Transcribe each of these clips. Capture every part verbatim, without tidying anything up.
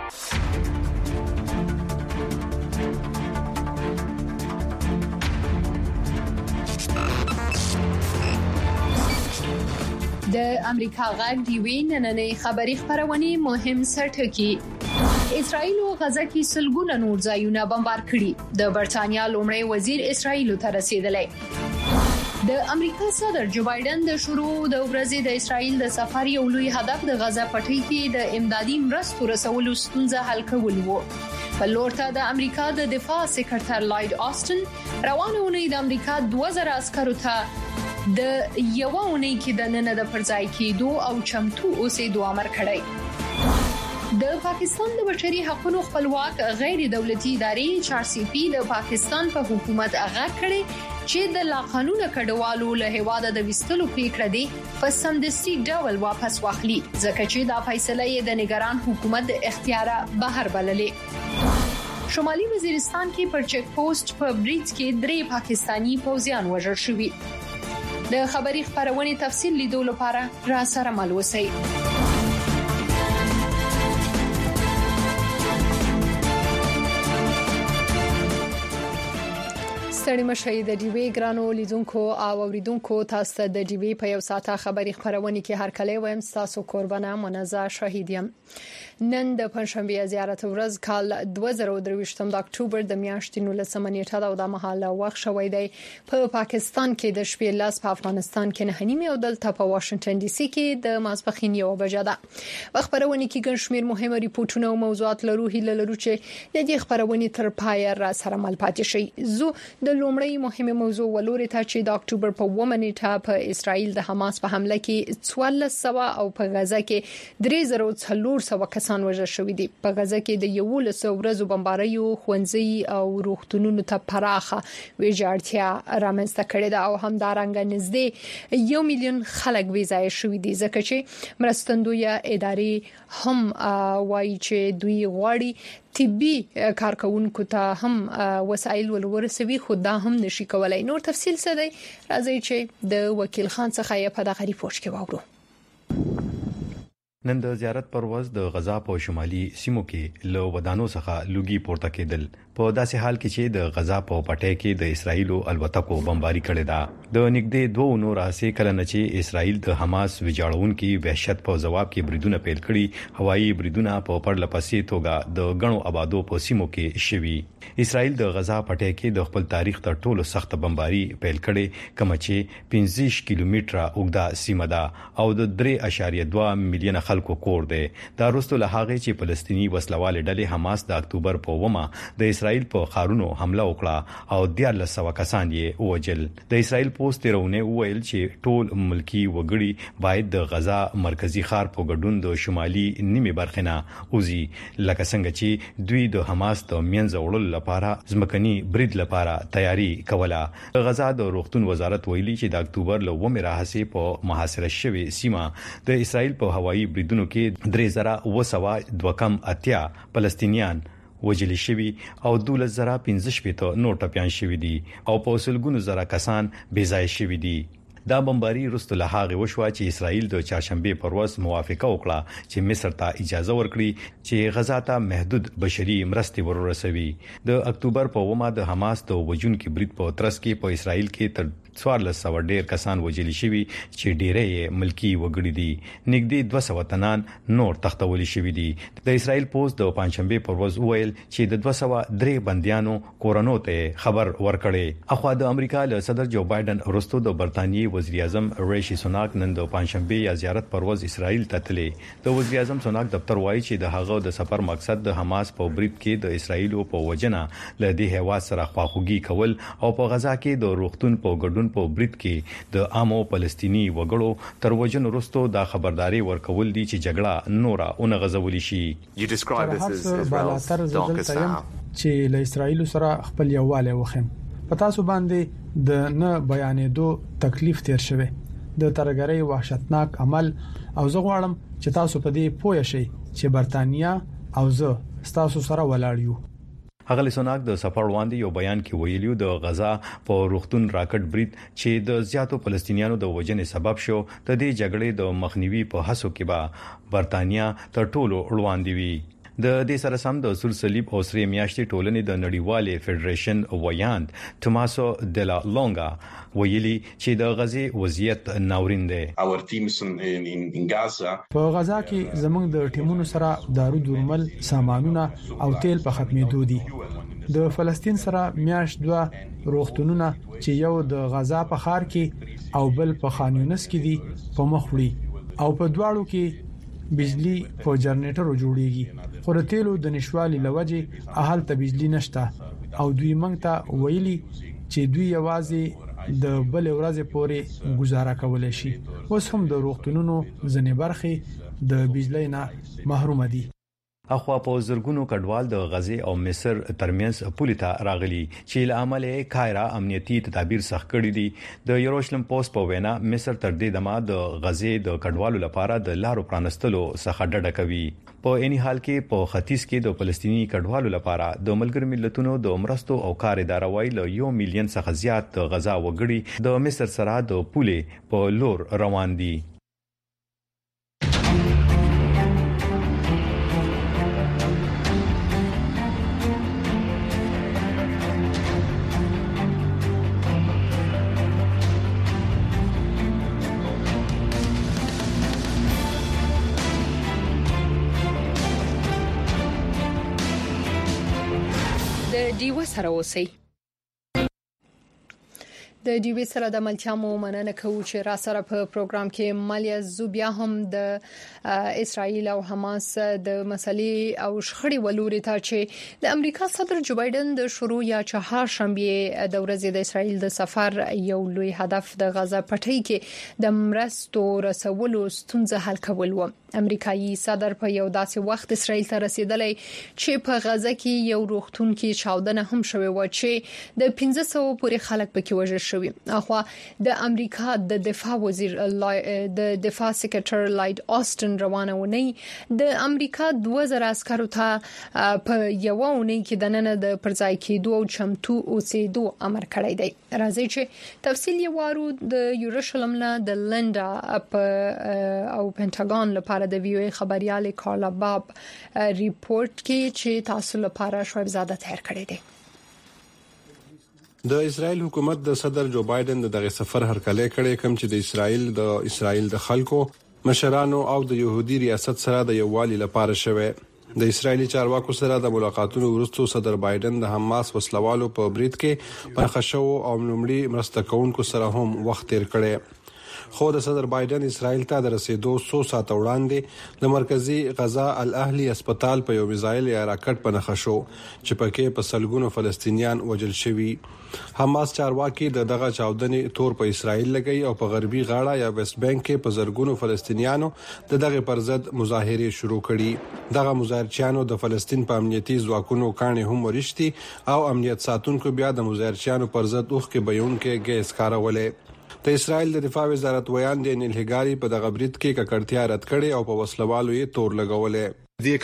د امریکا غږ دی وینننې خبری خبرونه مهم سرټکی اسرائیل او غزه کې سلګونه نور ځایونه بمبار کړي د برتانیا لومړی وزیر اسرائیل ته رسیدلی د امریکا صدر جو بایدن د شروع د ورځې د اسرائیل د سفر یو لوی هدف د غزه پټي کې د امدادي مرستو رسولو ستونزه حل کول وو په لور ته د امریکا د دفاع سکرټر لایډ آستن روانه ونې د امریکا دوه زره عسکرو ته د یو اونۍ کې د نن د پرځای کېدو او چمتو اوسېدو امر کړی د پاکستان د بشري حقوقو خپلواک غیر دولتي ادارې ایچ آر سی پی د پاکستان په حکومت هغه کړي چې د لا قانون کډوالو له هواده د وستلو پریکړه دی په سمدستي ډول واپس واخلي ځکه چې دا فیصله یې د نگران حکومت د اختیار بهر بللې شمالي وزیرستان کې پر چک پوسټ په بریټ کې درې پاکستانی پوځیان وژل شوي د خبری خبرونه تفصیل لیدو لپاره را سره مل وسی ستړي مشه د ډي وی ګرانو لیدونکو او اوریدونکو تاسو ته د ډي وی په یو ساعته خبری خبرونه کې هر کله وایم تاسو قربانه منزه شهیدیم نن د پنځشنبه زیارت ورځ کال دوه زره درویشتم د اکتوبر د میاشتې نولسمه نیټه دا د مهاله وخت شوې دی په پاکستان کې د شپې لاس په افغانستان کې نه نیمه او دلته په واشنگټن ډي سي کې د ماسپخین یو بجه ده خبرونه کې ګڼ شمېر مهمه ریپورتونه او موضوعات لرو هیله لرو چې د دې خبرونه تر پای را سره مل پاتې شي زو د لومړی مهمه موضوع ولوري ته چې د اکتوبر په اوومه نیټه په اسرائیل د حماس په حمله کې څوارلس سوه او په غزه کې درې زره څلور سوه کسان وژل شوي دي په غزه کې د یولس ورځو بمباریو خوندزي او روغتونونو ته پراخه ویجاړتیا رامنځته کړې ده او همدارنګ نږدې یو میلیون خلک ویزای شوي دي ځکه چې مرستندوی ادارې هم وایي چې دوی غواړي طبي کارکونکو ته هم وسایل ولورسوي خو دا هم نشي کولای نور تفصیل څه دی راځي چې د وکیل خان څخه یې په دغه ریپورت کې واورو نن د زیارت پر ورځ د غزا په شمالي سیمو کې له ودانو څخه لوګي پورته کېدل په داسې حال کې چې د غزا په پټي کې د اسرایل الوتکو بمباري کړې ده د نږدې دوه نور اسې کله نه چې اسرایل د حماس ویجاړونکو وحشت په جواب کې بریدونه پیل کړي هوایي بریدونه په پړل پسې توګه د غنو آبادو په سیمو کې شوي اسرایل د غزا پټي کې د خپل تاریخ تر ټولو سخت بمباري پیل کړي کوم چې پنځه کیلومتره اوږده سیمه ده او د درې اشاریه دوه میلیون خلکو کور دی دا وروسته له هغه چې فلسطینی وسلواله ډلې حماس د اکتوبر په اومه د اسرائیل په خارونو حمله وکړه او دیارلس سوه کسان یې وژل د اسرائیل پوسټ رونه ویل چې ټول ملکی وګړي باید د غزا مرکزی ښار په ګډون د شمالي نیمه برخه نه اوزي لکه څنګه چې دوی د حماس د مینځ وړل لپاره ځمکني برید لپاره تیاری کوله غزا د روغتون وزارت ویلي چې د اکتوبر له اومه راهسي په محاصره شوی سیمه د اسرائیل په هوایي بریدونو کې درې زره وسوه دوه کم اتیا فلسطینیان وجل شوی او دولس زره پنځه شپږ نور ټپيان شوی دي او په سلګونو زره کسان بې ځای شوی دي دا بمباري رسټ له هغه وشو چې اسرائیل د چهارشنبه پر ورځ موافقه وکړه چې مصر ته اجازه ورکړي چې غزا ته محدود بشري مرستې ورسوي د اکتوبر په اومه د حماس د وجونکو برید په ترڅ کې په اسرائیل کې تر څوارلس سوه ډیر کسان وژل شوي چې ډیره ملکی وګړي دي نږدې دوه سوه تنان نور تختول شوي دي د اسرائیل پوسټ د پنځشنبه پر ورځ ویل چې د دوه سوه درې بنديانو کورونو ته خبر ورکړي اخوا د امریکا له صدر جو بایدن وروسته د برتانیې وزیر اعظم ریشي سوناک نن د پنځشنبه یا زیارت پر ورځ اسرائیل ته تللی د وزیر اعظم سوناک دفتر وایي چې د هغه د سفر مقصد د حماس په برید کې د اسرائیل په وجنه له دې هوا سره خواخوږي کول او په غزا کې د روغتون په ګډون په برید کې د عامو فلسطینی وګړو تر وجن وروسته د خبرداري ورکول دي چې جګړه نوره اون غزولې شي چې له اسرائیل سره خپل یوواله وخم پتا سو باندې د نه بیانېدو تکلیف تیر شوه د ترګری وحشتناک عمل او زه غواړم چې تاسو په دې پوه شئ چې برتانیا او زه تاسو سره ولاړ یو هغه سوناک د سفر وړاندې یو بیان کې ویلیو د غزا په روغتون راکټ برید چې د زیاتو فلسطینیانو د وژنې سبب شو د دې جګړې د مخنیوي په هڅو کې به برتانیا تر ټولو وړاندې وي د دې سره سم د اصول صلیب او سری میاشتې ټولنې د نړیوالې فدریشن ویاند توماسو دلا لونګا ویلي چې د غزې وضعیت ناورین دی. په غزا کې زموږ د ټیمونو سره دارو درمل، سامانونه او تیل په ختمېدو دي. د فلسطین سره میاشت دوه روغتونونه چې یو د غزا په ښار کې او بل په خان یونس کې دي په مخ وړي او په دواړو کې بجلی په جنریټرو جوړیږي. خو د تیلو د نشوالي لوجه اهل ته بجلی نشته او دوی موږ ته ویلي چې دوی یوازې د بل ورځې پورې گزاره کولای شي. اوس هم د روغتونونو ځنې برخې د بجلی نه محروم دي. اخوا په زرګونو کډوال د غزې او مصر ترمنځ پولیتا راغلي چې له عمله کایرا امنیتي تدابیر سخت کړي دي. د یروشلم پوسټ په وینا مصر تر دې دمه د غزې د کډوالو لپاره د لارو پرانستلو څخه ډډه کوي. په اني حال کې په ختیځ کې د فلسطینی کډوالو لپاره د ملګر ملتونو د مرستو او کار اداره وایي له یو میلیون څخه زیات د غزا وګړي د مصر سره د پولې په لور روان دي. دیو سره اوسئ. د ډیوی سره د ملتیا مو مننه کوو چې را سره په پروګرام کې مالیا زوبیا هم د اسرایل او حماس د مسلې او شخړې ولوري ته چې د امریکا صدر جو بایدن د شروع یا چهار شنبه د ورځې د اسرایل د سفر یو لوی هدف د غزا پټۍ کې د مرستو رسولو ستونزه حل کول و. امریکایي صدر په یو داسې وخت اسرائیل ته رسیدلی چې په غزا کې یو روغتون کې چاودنه هم شوې و چې د پنځه سوه پورې خلک پکې وژل شوي. اخوا د امریکا د دفاع وزیر د دفاع سکرټر لایډ آستن روانه ونی د امریکا دوه زره عسکرو ته په یو ونی کې د نن د پرځای کېدو او چمتو اوسېدو امر کړی دی. راځي چې تفصیل یې وارو د یوروشلم نه د لنډا او پینټاګون لپاره د وی او ای خبريال کارلا باب ریپورت کې چې تاسو لپاره شعیب زاده تیار کړی دی. د اسرائیل حکومت د صدر جو بایدن دغه سفر هرکلی کړی کوم چې د اسرائیل د اسرائیل د خلکو مشرانو او د يهودي ریاست سره د یووالي لپاره شوه. د اسرایلی چارواکو سره د ملاقاتونو وروسته صدر بایدن د حماس وسلوالو په برید کې په خښو او لومړي مرسته کوونکو سره هم وخت تیر کړی. خو د صدر بایدن اسرائیل ته د رسیدو څو ساعت وړاندې د مرکزی غزا الاهلی هسپتال په یو میزایل یا راکټ په نښه شو چې پکې په سلګونو فلسطینیان وژل شوي. حماس چارواکي د دغه چاودنې تور په اسرائیل لګي او په غربي غاړه یا ویسټ بانک کې په زرګونو فلسطینیانو د دغه پرضد مظاهره شروع کړي. دغه مظاهرچیانو د فلسطین په امنیتي ځواکونو کانې هم ورشتي او امنیت ساتونکو بیا د مظاهرچیانو پرضد اوخ کې بیان کې ګیس کارولې. د اسرائیل د دفاع وزارت ویان دی نیل هګاری په دغه برید کې ککړتیا رد کړي او په وسلوالو یې تور لګولې.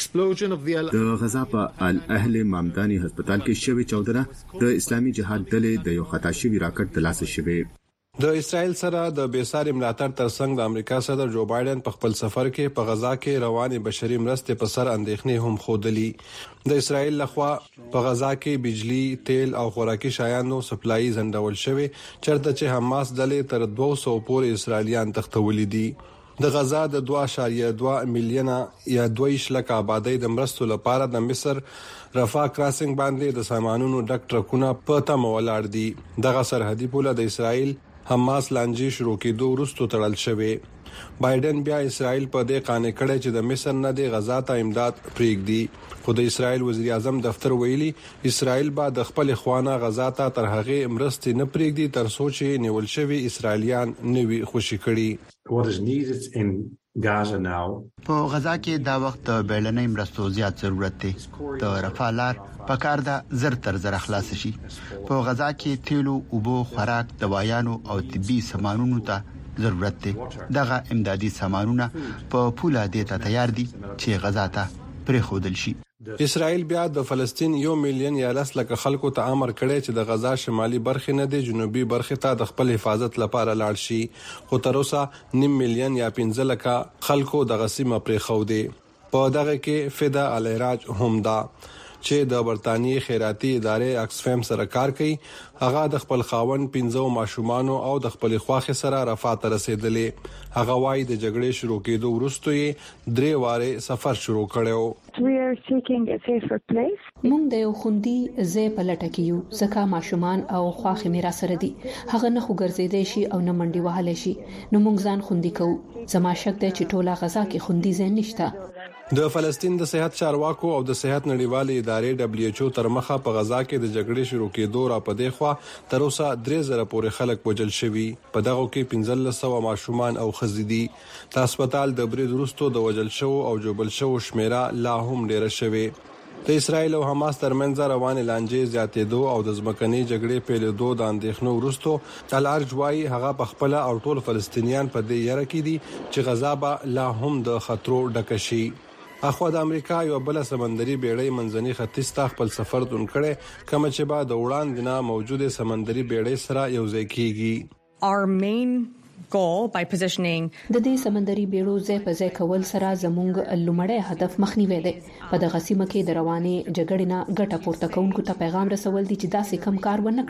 د غزا په الاهلی مامدانی هسپتال کې شوی چودره د اسلامي جهاد ډلې د یو خطا شوی راکټ د لاسه شوی. د اسرائیل سره د بیساري ملاتړ ترڅنګ د امریکا صدر جو بایدن په خپل سفر کې په غزا کې روانې بشري مرستې په سر اندېښنې هم خودلی. د اسرائیل لخوا په غزا کې بجلی، تیل او خوراکي شیانو سپلای زندول شوی چرته چې حماس ډلې تر دوه سوه پورې اسرائیلیان تختولې دي. د غزا د دوه اعشاریه دوه میلیونه یا دوه لک آبادی د مرستو لپاره د مصر رفاه کراسینګ باندې د سامانونو ډک ټرکونه په تمه ولاړ دي. دغه سرحدي پوله د اسرائیل حماس لانجې شروع کېدو وروسته تړل شوی. بایدن بیا اسرائیل په دې قانع کړی چې د مصر نه د غزا ته امداد پریږدي. خو د اسرائیل وزیر اعظم دفتر ویلي اسرائیل به د خپل خوانه غزا ته تر هغه مرستې نه پریږدي تر څو چې نیول شوی اسرائیلیان نوي خوشي کړي. What is needed in Gaza now په غزا کې دا وخت بیلنې مرستو زیات ضرورت دی. د رفالار په کار ده زر تر زر خلاص شي. په غزا کې تیلو، اوبو، خوراک، دوايانو او طبي سامانونو ته ضرورت دی. دغه امدادي سامانونه په پوله دي ته تیار دي چې غزا ته پرې خودل شي. اسرائیل بیا د فلسطین یو میلیون یا لس لک خلکو ته امر کړی چې د غزا شمالي برخې نه د جنوبي برخې ته د خپل حفاظت لپاره لاړ شي. خو تر اوسه نیم میلیون یا پنځه لک خلکو د غسیمه پرې خو دي. په دغه کې فدا العراج هم دا چې د برتانیې خیراتي ادارې اکسفیم سره کار کوي. هغه د خپل خاون پنځو ماشومان او د خپل خواخ سره رفات رسیدلې. هغه وايي د جګړې شروع کېدو وروسته یې درې واره سفر شروع کړو. مونږ د یو خوندي ځای په لټه کې یو ځکه ماشومان او خواخ میرا سره دي. هغه نه خو ګرځیدای شي او نه منډي وهلی شي، نو مونږ ځان خوندي کوو. زما شک دی چې ټوله غزا کې خوندي ځای نشته. د فلسطین د صحت چارواکو او د صحت نړیوالې ادارې دبليو ایچ او تر مخه په غزا کې د جګړې شروع کېدو را پدې خوا تر اوسه درې زره پورې خلک وژل شوي. په دغه کې پنځلس سوه ماشومان او ښځې دي. د هسپتال د برید وروسته د وژل شوو او جوبل شوو شمیره لا هم ډیره شوې. د اسرایل او حماس ترمنځ روان لانجې زیاتېدو او د ځمکني جګړې پیلېدو د اندېښنو وروسته الارج وايي هغه په خپل او ټول فلسطینیان په دې یره کې دي چې غزا به لا هم د خطرو ډک شي. اخو د امریکا یو بل سمندري بیړۍ منځني ختیځ ته خپل سفر دون کړي کوم چې بعد وړاندې نه موجوده سمندري بیړۍ سره یو ځای کیږي. Our main goal by positioning د دې سمندري بیړو ځای په ځای کول سره زموږ لومړی هدف مخنیوي دی. په دغه سیمه کې د روانې جګړې نه ګټه پورته کوونکو ته پیغام رسول دي چې داسې کم کار ونه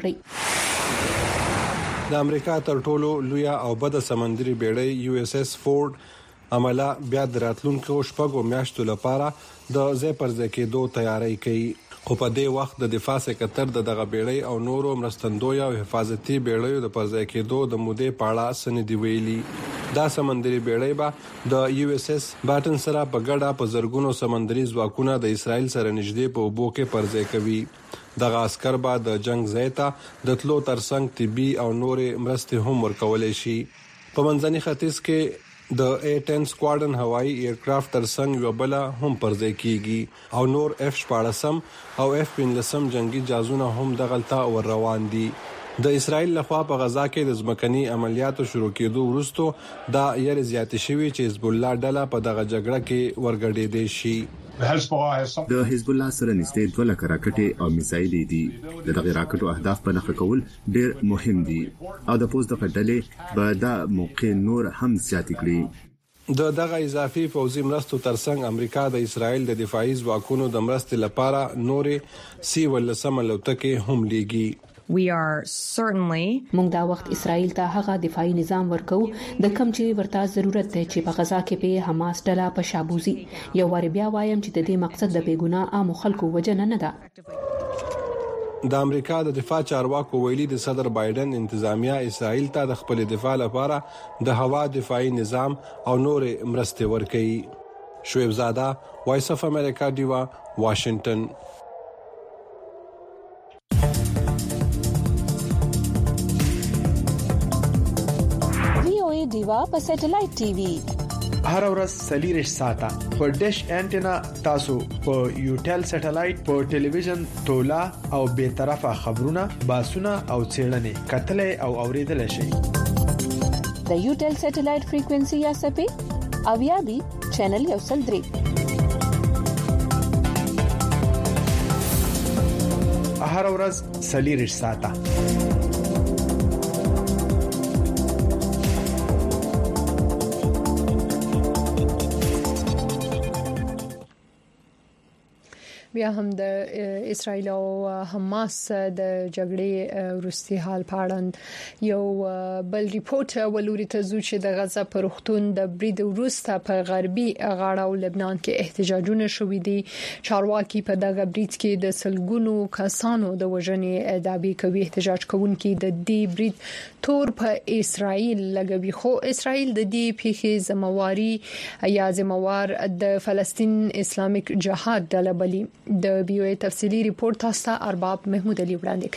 کړي. د امریکا تر ټولو لوی او بد سمندري بیړۍ یو اس اس فورد عمله بیا د راتلونکو شپږو میاشتو لپاره د ځای پر ځای کېدو تیاری کوي. خو په دې وخت د دفاع سکتر د دغه بیړۍ او نورو مرستندوی او حفاظتي بیړیو د پر ځای کېدو د مودې پاړه سندې ویلي. دا سمندري بیړۍ به د یو اس اس باټن سره په ګډه په زرګونو سمندري ځواکونه د اسرایل سره نږدې په اوبو کې پر ځای کوي. دغه عسكر به د جنگ ځای ته د تلو ترڅنګ طبي او نورې مرستې هم ورکولې شي. په منځني ختیځ کې د اے ټن سکواډن هوایي ایرکرافټ ترڅنګ یو بل هم پرځای کیږي او نور اف شپاړسم او اف پنځلسم جنگي جهازونه هم دغلطه ور روان دي. د اسرایل لخوا په غزا کې د ځمکني عملیاتو شروع کېدو وروسته دا یې زیات شوی چې حزب الله ډله په دغه جګړه کې ورګډې دي شي. د حزب الله سره نږدې دوه لک راکټې او میزایلې دي. د دغه راکټو اهداف په نښه کول ډېر مهم دي او د پوز د ډلې به دا موقع نور هم زیات کړي. د دغه اضافي فوزي مرستو ترڅنګ امریکا د اسرایل د دفاعي ځواکونو د مرستې لپاره نورې سی ولسم لوتکې هم لیږي. We are certainly موږ دا وخت اسرائیل ته هغه دفاعي نظام ورکو د کم چې ورته ضرورت دی چې په غزا کې په حماس ډله په شابوزي. یو ور بیا وایم چې د دې مقصد د بیګناه عام خلکو وجنه نه ده. د امریکا د دفاع چارواکو ویلي د صدر بایدن انتظامیه اسرائیل ته د خپل دفاع لپاره د هوا دفاعي نظام او نور مرستې ورکړي. شعیب زاده، وایس اف امریکا، دیوا، واشنگټن. دیوا په سټلایټ ټي وي هر ورځ سلیریش ساته په ډیش انټینا تاسو په یوټل سټلایټ په ټلویزیون تولا او به طرفه خبرونه باسونه او چیرنې کتلې او اوریدل شي. د یوټل سټلایټ فریکوئنسي یا سپې او یا بي چینل یو سل درې هر ورځ سلیریش ساته. بیا هم د اسرایل او حماس د جګړې وروستي حال په اړه یو بل ریپورت ولوري ته زو چې د غزا پر وختون د برید وروسته په غربي غاړه او لبنان کې احتجاجونه شوې دي. چارواکي په دغه برید کې د سلګونو کسانو د وژنې دعوی کوي. احتجاج کوونکي د دې برید تور په اسرایل لګوي، خو اسرایل د دې پیښې ذمہواری یا ذمہوار د فلسطین اسلامیک جهاد ډله بلي. د بي او اي تفصيلي ریپورت تاسو ارباب محمود علي وړاندې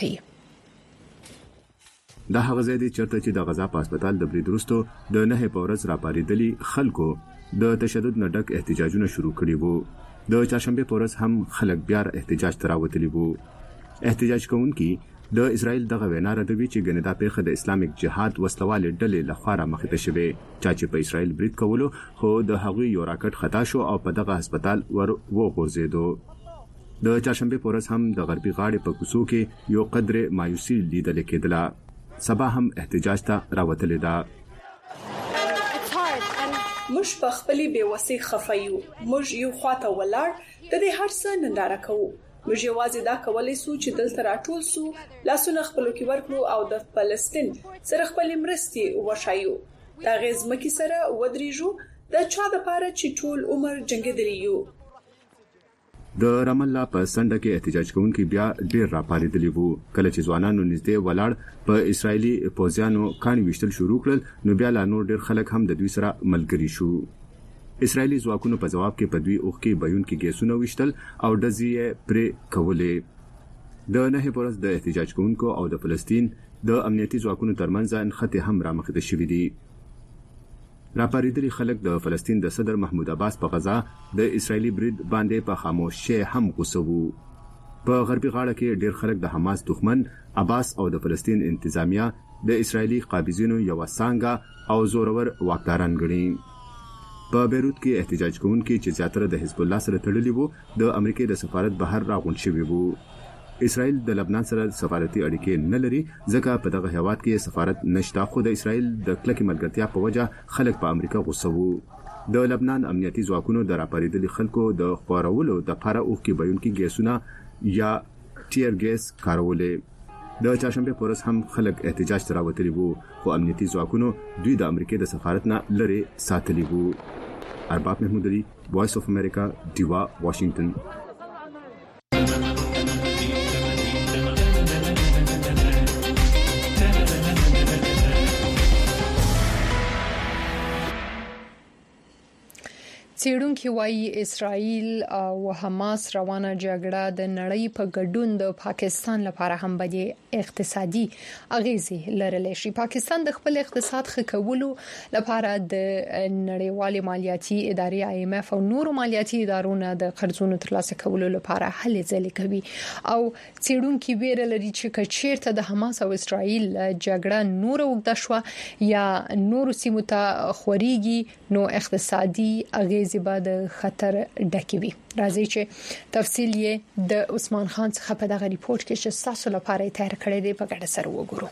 کړي. دا هغه ځای دی چرته چې د غزا په هسپتال د برید وروسته د نه پورز راپاریدلي خلکو د تشدد نه ډک احتجاجونه شروع کړي وو. د چهارشنبه پورز هم خلک بیا احتجاج تراوتلی وو. احتجاج کوونکي د اسرائیل دغه وینا ردوي چې ګندا پیخه د اسلامیک جهاد وسلواله ډلې لخوا مخې ته شوه چې په اسرائیل برید کولو خو د هغوی یو راکټ خطا شو او په دغه هسپتال ور وغورځیدو. د چهارشنبه پورز هم د غربي غاړې په کوڅو کې یو قدر مایوسي لیدل کېدله. سبا هم احتجاج ته راوتلی ده. موږ په خپلې بیوسۍ خفایو، موږ یو خواته ولاړ د دې هر څه ننداره کوو. موږ یوازې دا کولای سو چې دلته راټول سو، لاسونه خپلو کې ورکړو او د فلسطین سره خپل مرستي وشایو. دا غزمکي سره ودرېجو د چا د پاره چې ټول عمر جنگیدلی یو. د رام الله په سند کې احتجاج کوونکي بیا ډیر راپاریدلی وو. کله چې ځوانانو نږدې ولاړ په اسرایلی پوځیانو کاني وشتل شروع کړل، نو بیا لا نور ډیر خلک هم د دوی سره ملګری شو. اسرایلی ځواکونو په جواب کې په دوی اوخکي بیون کې ګیسونه وشتل او دزي پرې کولې. د نه پورز د احتجاج کوونکو او د فلسطین د امنیتي ځواکونو ترمنځ انخته هم رامخته شوې دي. راپاریدلي خلک د فلسطین د صدر محمود عباس په غزا د اسرایلی برید باندې په خاموشي هم غوسه وو. په غربي غاړه کې ډیر خلک د حماس دښمن عباس او د فلسطین انتظامیه د اسرایلی قابضینو یو څنګه او زورور واکداران ګڼي. په بیروت کې احتجاج کوونکي چې زیاتره د حزب الله سره تړلي وو، د امریکای د سفارت بهر راغونډ شوي وو. اسرائیل د لبنان سره سفارتي اړیکې نه لري، ځکه په دغه هیواد کې سفارت نشته، خو د اسرائیل د کلکې ملګرتیا په وجه خلک په امریکا غوسه وو. د لبنان امنیتي ځواکونو د راپاریدلي خلکو د خورولو د لپاره اوخکي بیونکي ګیسونه یا ټیر ګیس کارولې. د چاشنبه پورس هم خلک احتجاج تراوتلی وو، خو امنیتي ځواکونو دوی د امریکای د سفارت نه لري ساتلی وو. ارباب محمود علي، وایس اف امریکا، دیوا، واشنگټن. څېړونکي وایي اسرائیل او حماس روانه جګړه د نړۍ په ګډون د پاکستان لپاره هم بدې اقتصادي اغیزې لرلی شي. پاکستان د خپل اقتصاد ښه کولو لپاره د نړیوالې مالیاتي ادارې آی ایم اف او نورو مالیاتي ادارو نه د قرضونو ترلاسه کولو لپاره هلې ځلې کوي. او څېړونکي ویره لري چې کچېرته د حماس او اسرائیل جګړه نور اوږده شوه یا نورو سیمو ته خوريږي، نو اقتصادي اغیز بعد خطر ډکی وي. راځي چې تفصیل یې د عثمان خان څخه په دغه ریپورت کې چې تاسو لپاره تیار کړی دی په ګډه سره وګورو.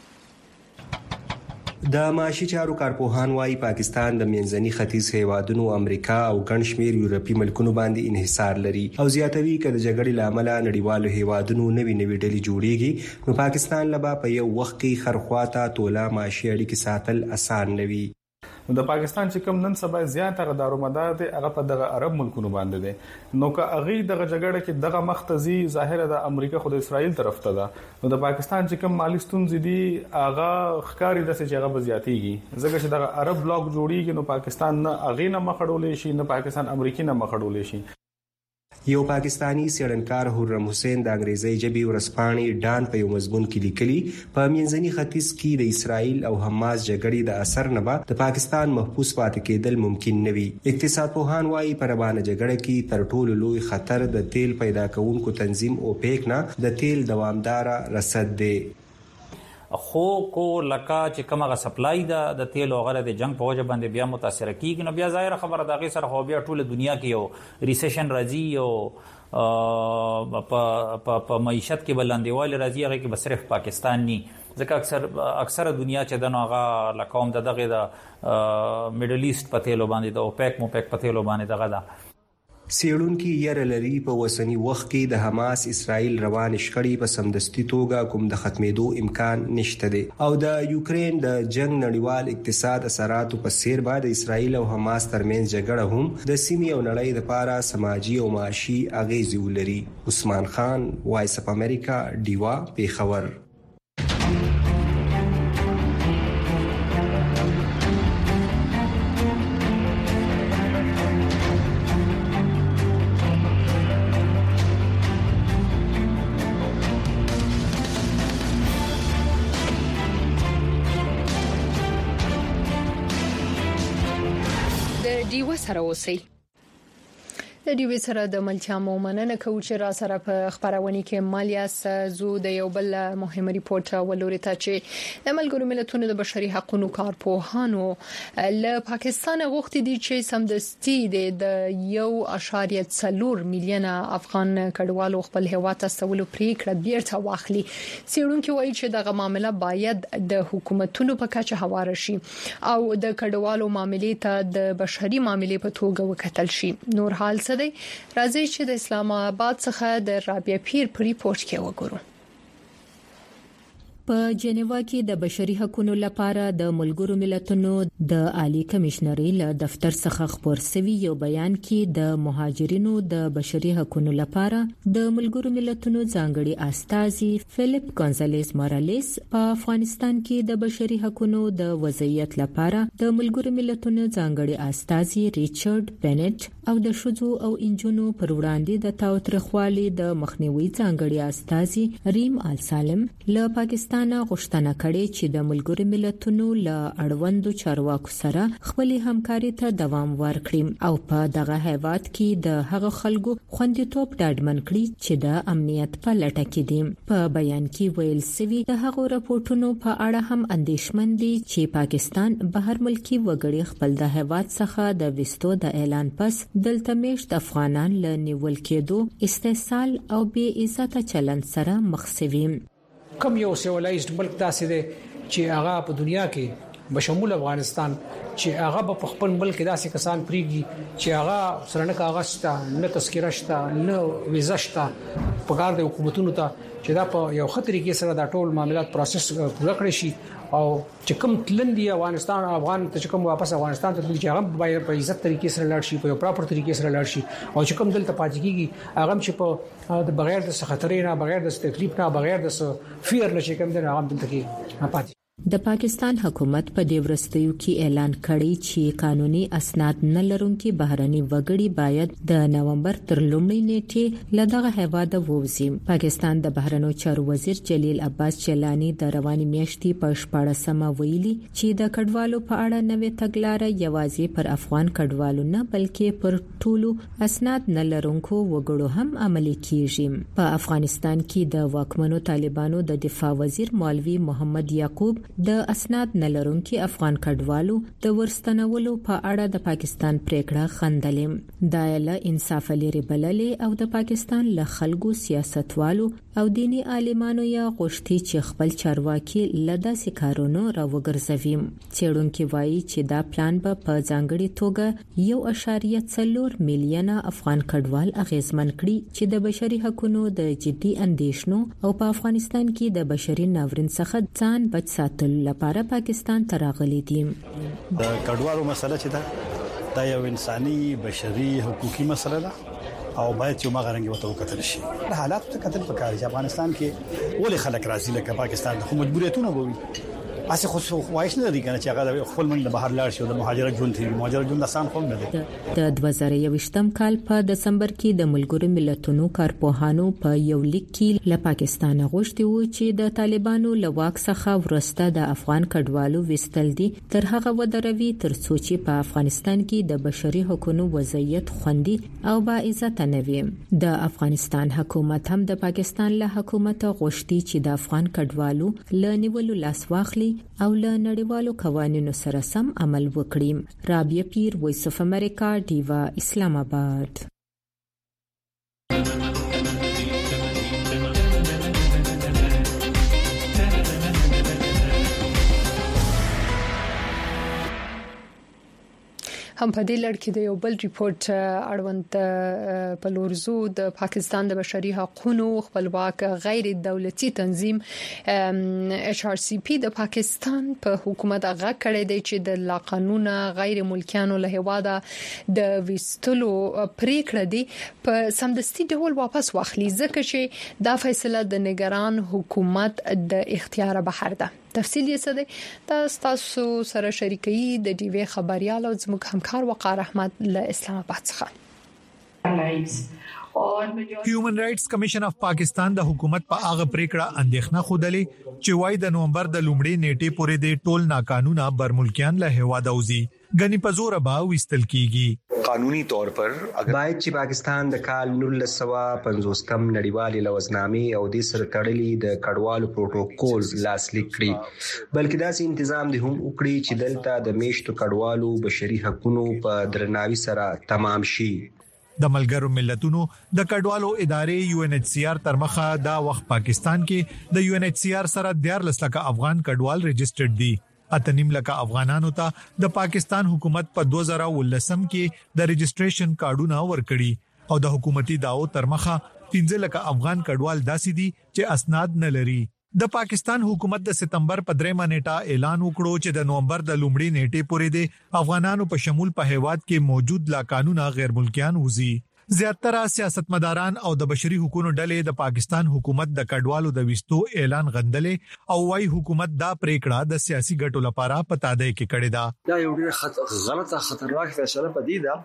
د معاشي چارو کارپوهان وايي پاکستان د منځني ختیځ هیوادونو، امریکا او ګڼ شمېر یورپي ملکونو باندې انحصار لري او زیاتوي چې د جګړې لامل نړیوالو هیوادونو نوي نوي ډلې جوړيږي، نو پاکستان لبا په یو وخت کې خرخواته تولا معاشي اړیکې ساتل آسان نوي. د پاکستان چې کوم نن سبا زیاتره دارومدار دي هغه په دغه عرب ملکونو باندې دي، نو که هغه دغه جګړه کې دغه مختزي ظاهره د امریکا خو د اسرائیل طرف ته ده، نو د پاکستان چې کوم مالی ستونزې دي هغه ښکاری د چې هغه بزیاتېږي، ځکه چې دغه عرب بلاک جوړیږي، نو پاکستان نه هغه نه مخړولې شي، نه پاکستان امریکای نه مخړولې شي. یو پاکستانی څېړنکار حرم حسین د انګریزي ژبې ورسپانې ډان په یو مضمون کې لیکلي، په منځني ختیځ کې د اسرائیل او حماس جګړې د اثر نه به د پاکستان محفوظ پاتې کېدل ممکن نه وي. اقتصاد پوهان وايي په روانه جګړه کې تر ټولو لوی خطر د تیل پیدا کوونکو تنظیم اوپیک نه د تیل دوامدار رصد دی. خو کو لکه چې کومه سپلای ده د تیل او غره د جنگ په وجه باندې بیا متاثر کیږي، نو بیا ظاهر خبره ده غي سره خو بیا ټوله دنیا کې یو ریسیشن راځي او په په معیشت کې بلندېوالي راځي، هغه کې صرف پاکستان نه، ځکه اکثر اکثره دنیا چې د نوغه لکوم د دغه د میډل ایست په تیلو باندې د اوپیک موپیک په تیلو باندې دغه ده. سیړونکو یې لري په وسنی وخت کې د حماس اسرائیل روان شخړې په سمدستي توګه کوم د ختمېدو امکان نشته دی او د یوکرين د جنگ نړیوال اقتصاد اثرات په سیر بعد اسرائیل او حماس ترمنځ جګړه هم د سیمې او نړۍ لپاره سماجی او معاشي اغیزې ولري. عثمان خان، وایس اف امریکا، دیوا، پیښور. سره اوسئ. د دې سره د ملتیا مومنه کوي چې را سره په خبرونه کې مالیاس زو د یو بل مهم ریپورت ولوري ته چې د ملګرو ملتونو د بشري حقوقو کارپوهانو له پاکستان غوښتي دي چې سمدستي د یو اشاریه څلور میلیونه افغان کډوالو خپل هیواد ته استولو پریکړه بیرته واخلي. څېړونکو وایي چې دغه معاملې باید د حکومتونو په کچه هوار شي او د کډوالو معاملې ته د بشري معاملې په توګه وکتل شي. نور حال څه دی؟ راځي چې د اسلام آباد څخه د رابعه پیر په ریپورت کې وګورو. په جنیوا کې د بشري حقوقو لپاره د ملګرو ملتونو د عالی کمشنري له دفتر څخه خبر شوی یو بیان کې د مهاجرینو د بشري حقوقو لپاره د ملګرو ملتونو ځانګړي استازي فلیپ ګونزاليز موراليس په افغانستان کې د بشري حقوقو د وضعیت لپاره د ملګرو ملتونو ځانګړي استازي ریچارډ بنټ او د شذو او انجونو پر وړاندې د تاوتریخوالي د مخنیوي ځانګړي استازي ریم آل سالم له پاکستان غوښتنه کړې چې د ملګرو ملتونو له اړوندو چارواکو سره خپل همکاري ته دوام ورکړي او په دغه هیواد کې د هغه خلکو خوندیتوب ډاډمن کړي چې د امنیت په لټه کې دي. په بیان کې ویل شوی د هغه راپورټونو په اړه هم اندېښمن دي چې پاکستان بهر ملکی وګړي خپل د هیواد څخه د وستو د اعلان پس دلته میشت افغانان له نیول کېدو استحصال او بې عزت چلند سره مخ شوي. کوم یو سیولایزد ملک داسې دی چې هغه په دنیا کې بشمول افغانستان چې هغه په خپل ملک داسې کسان پریږي چې هغه سره نه کاغذ شته نه تذکره شته نه ویزه شته په کار د حکومتونو ته چې دا په یو خطرې کې سره دا ټول معاملات پروسس پوره کړی شي او چې کوم تلندي افغانستان افغان ته کوم واپس افغانستان ته چې هغه باید په عزت طریقې سره لاړ شي په یو پراپر طریقې سره لاړ شي او چې کوم دلته پاتې کیږي هغه چې په د بغیر د خطرې نه بغیر د تکلیف نه بغیر د فیر نه چې کوم د هغه دلته کې پاتې. د پاکستان حکومت په دې ورستیو کې اعلان کړی چې قانوني اسناد نه لرونکي بهرني وګړي باید د نومبر تر لومړۍ نیټې له دغه هیواد ووځي. پاکستان د بهرنیو چارو وزیر جلیل عباس چلانی د رواني میاشتې په شپاړسمه ویلي چې د کډوالو په اړه نوې تګلارې یوازې پر افغان کډوالو نه بلکې پر ټولو اسناد نه لرونکو وګړو هم عملي کیږي. په افغانستان کې د واکمنو طالبانو د دفاع وزیر مولوي محمد یعقوب د اسناد نلرونکي افغان کډوالو د ورستنولو په اړه د پاکستان پریکړه خندلې. دا له انصاف لري بللې او د پاکستان له خلکو سیاستوالو او دینی عالمانو یا غوښتي چې خپل چارواکي لدا سکارونو راوګرځوي. څېړونکو وایي چې دا پلان به په ځانګړي توګه یو اشاریه څلور میلیونه افغان کډوال اغیزمن کړي چې د بشري حقوقو د جدي اندیشنو او په افغانستان کې د بشري ناورین څخه ځان بچ ساتل لپاره پاکستان ته راغلي دي. د کډوالو مسله چې ده دا یو انساني بشري حقوقي مسله ده او باید چې موږ رنګ وته وکتل شي. حالات ته کتل پکاري چې افغانستان کې ولې خلک راځي لکه پاکستان خو مجبوریتونه وي اسه خو وایش نه لري کنه چې هغه خپل من د بهر لاړ شي او د مهاجرت ژوند دی مهاجرت ژوند آسان خو نه دی. د دوه زره یوویشتم کال په دسمبر کې د ملګرو ملتونو کارپوهانو په یو لیک کې له پاکستان غوښتي وو چې د طالبانو له واک څخه ورسته د افغان کډوالو وستل دي تر هغه ودروي تر څو چې په افغانستان کې د بشري حقوقو وضعیت خوندي او با عزت نه وي. د افغانستان حکومت هم د پاکستان له حکومت غوښتي چې د افغان کډوالو له نیولو لاس واخلي او له نړیوالو قوانینو سره سم عمل وکړي. رابعه پیر، وایس اف امریکا، ډیوا، اسلام آباد. هم په دې لړ کې د یو بل ریپورت اړوند په لورزو د پاکستان د بشري حقوقو خپلواک غیر دولتي تنظیم ایچ آر سی پی د پاکستان په حکومت هغه کړی دی چې د لا قانون غیر ملکیانو له هواده د وستلو پریکړه دی په سمدستي ډول واپس واخلي ځکه چې دا فیصله د نگران حکومت د اختیار بهر ده. تفصیل یې څه دی دا تاسو سره شریکي د ډي وی خبريال او زموږ همکار وقار احمد له اسلام آباد څخه. هیومن رائټس کمیشن اف پاکستان د حکومت په هغه پریکړه اندېښنه خوده چې وای د نومبر د لومړۍ نیټې پورې د ټول ناقانونه برملکیان له هوا دوزي غني په زور به وستل کیږي. قانوني طور پر باید چې پاکستان د کال نولس سوه پنځوس کم نړیوالې لوزنامې او د سر تړلې د کډوالو پروتوکول لاسلیک کړي بلکې داسې تنظیم دي هم وکړي چې دلته د میشتو کډوالو بشري حقوقو په درناوي سره تمام شي. د ملګرو ملتونو د کډوالو ادارې یو ان ایچ سی آر تر مخه دا وخت پاکستان کې د یو ان ایچ سی آر سره دیارلس لکه افغان کډوال ريجسترډ دي. اتنیم لکه افغانانو ته د پاکستان حکومت په دوه زره ولسم کې د ريجستریشن کارډونه ورکړي او د حکومتي داو تر مخه پنځه لکه افغان کډوال داسې دي چې اسناد نه لري. د پاکستان حکومت د سپتمبر په درېمه نیټه اعلان وکړو چې د نومبر د لومړۍ نیټې پورې د افغانانو په شمول په هیواد کې موجود لا قانونا غیر ملکیان وزي. زیاتره سیاستمداران او د بشري حقوقو ډلې د پاکستان حکومت د کډوالو د وستو اعلان غندلې او وايي حکومت دا پریکړه د سیاسي ګټو لپاره پتا دی کې کړې ده. دا یو ډېر خطر غلطه خطرناک فیصله پدې ده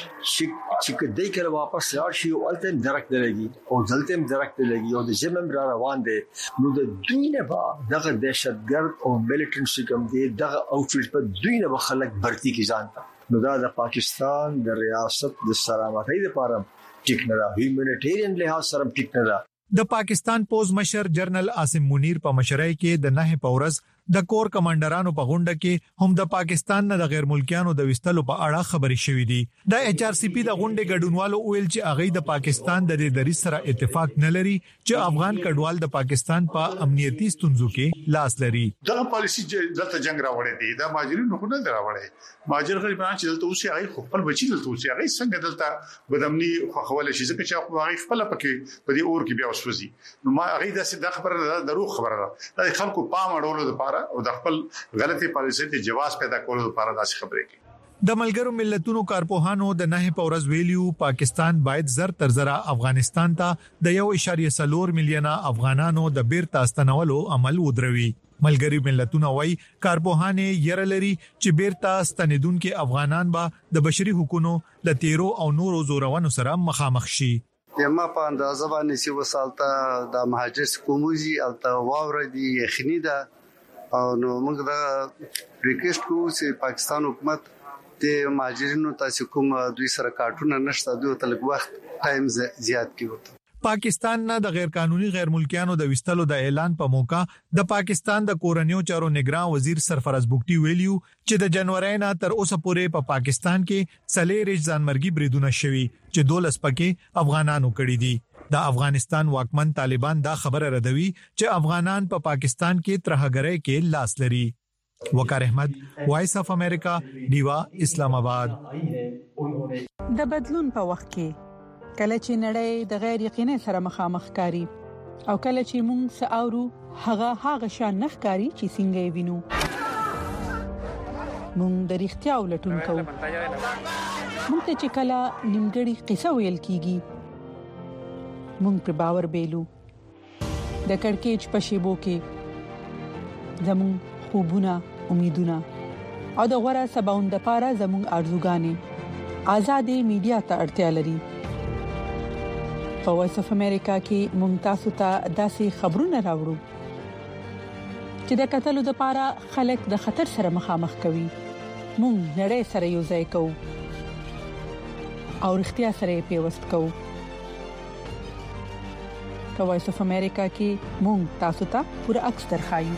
چې چې کدی کله واپس لاړ شي او الته درک درېږي او ځلته درک درېږي او د جمم را روان دي نو د دوی نه به دغه دهشتګرد او ملیټنټ کوم دي دغه اوټفیټ په دوی نه به خلک برتی کې ځانته نو دا د پاکستان د ریاست د سلامتۍ لپاره ټیک نه ده هیومانیټیرین لحاظ سره ټیک نه ده. د پاکستان پوز مشر جنرال عاصم منیر په مشرۍ کې د نه پورز د کور کمانډرانو په غونډه کې هم د پاکستان نه د غیر ملکیانو د وستلو په اړه خبري شوې دي. د ایچ ار سی پی د غونډې ګډونوالو ویل چې هغه د پاکستان د دې دریځ سره اتفاق نه لري چې افغان کډوال د پاکستان په امنیتي ستونزو کې لاس لري. دا پالیسی دلته جنگ راوړې دي دا ماجرین نه نه راوړې ماجر غریبان چې دلته اوسې هغه خپل بچی دلته اوسې هغه څنګه دلته بدامني خوخول شي ځکه چې هغه خپل پکې په دې اور کې بیا وسوځي نو ما هغه د خبره درو خبره ده د خلکو پام اړولو لپاره او د خپل غلطي پالیسۍ ته جواز پیدا کولو لپاره داسې خبرې کوي. د ملګرو ملتونو کارپوهانو د نه پورز ویلیو پاکستان باید زر تر زر افغانستان ته د یو اشاریه څلور میلیونه افغانانو د بیرته استنولو عمل ودروي. ملګری ملتونه وايي کارپوهانه ير لري چې بیرته ستنیدونکو افغانان به د بشري حقوقو د تیرو او نورو زورونو سره مخامخ شي. یما په اندازه باندې چې وسالته د مهاجر کوموزي الته واور دي یخنی ده او نو موږ دا ریکوست کوو چې پاکستان حکومت د مهاجرینو تاسو کوم دوی سره کارټونه نشته دوی تلګ وخت ټایم زیات کیږي. پاکستان نه د غیر قانوني غیر ملکیانو د وستلو د اعلان په موقع د پاکستان د کورنیو چارو نگران وزیر سرفراز بوګټي ویلیو چې د جنوري نه تر اوسه پورې په پا پاکستان کې څلېر ځانمرګي بریدونه شوي چې دولس پکې افغانانو کړی دي. د افغانستان واکمن طالبان دا خبره ردوي چې افغانان په پا پاکستان کې ترهګرۍ کې لاس لري. وقار احمد وایس اف امریکا دیوا اسلام آباد. د بدلون په وخت کې کله چې نړۍ د غیر یقیني سره مخامخ کاری او کله چې موږ ساورو هغه هغه شان نخکاری چې څنګه وینو موږ د اړتیا ولټون کوو موږ ته چې کله نیمګړی قصه ویل کیږي موږ په باور بیلو د کڑکېچ په شیبو کې زموږ خوبونه امیدونه او د غوړه سباوند لپاره زموږ ارزوګانې آزادې میډیا ته اړتیا لري. په وایس اف امریکا کې ممتاز ته داسې خبرونه راوړو چې د قتل لپاره خلک د خطر سره مخامخ کوي. مونږ نړۍ سره یو ځای کوو او اړتیا سره پیوست کوو. په وایس اف امریکا کې مونږ تاسو ته پوره عکس درخایو.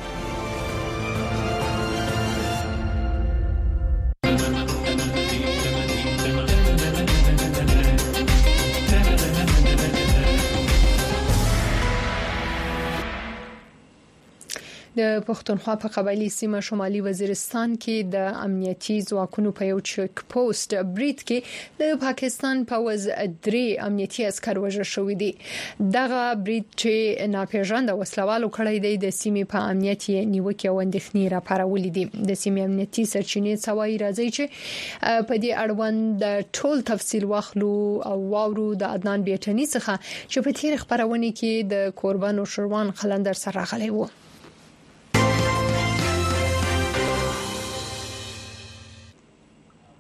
د پښتونخوا په قبایلی سیمه شمالي وزیرستان کې د امنیتي ځواکونو په یو چک پوسټ برید کې د پاکستان پوز درې امنیتي عسكر وژل شوی دي. دغه برید چې ناپېژانده وسلوالو کړی دی د سیمې په امنیتي نیوکه او اندېښنې راپارولې دي. د سیمې امنیتي سرچینې څوای راځي چې په دې اړوند د ټول تفصیل واخلو او واورو د عدنان بیٹنی څخه چې په تیر خبرونه کې د قربانو شروان خلندر سره راغلی وو.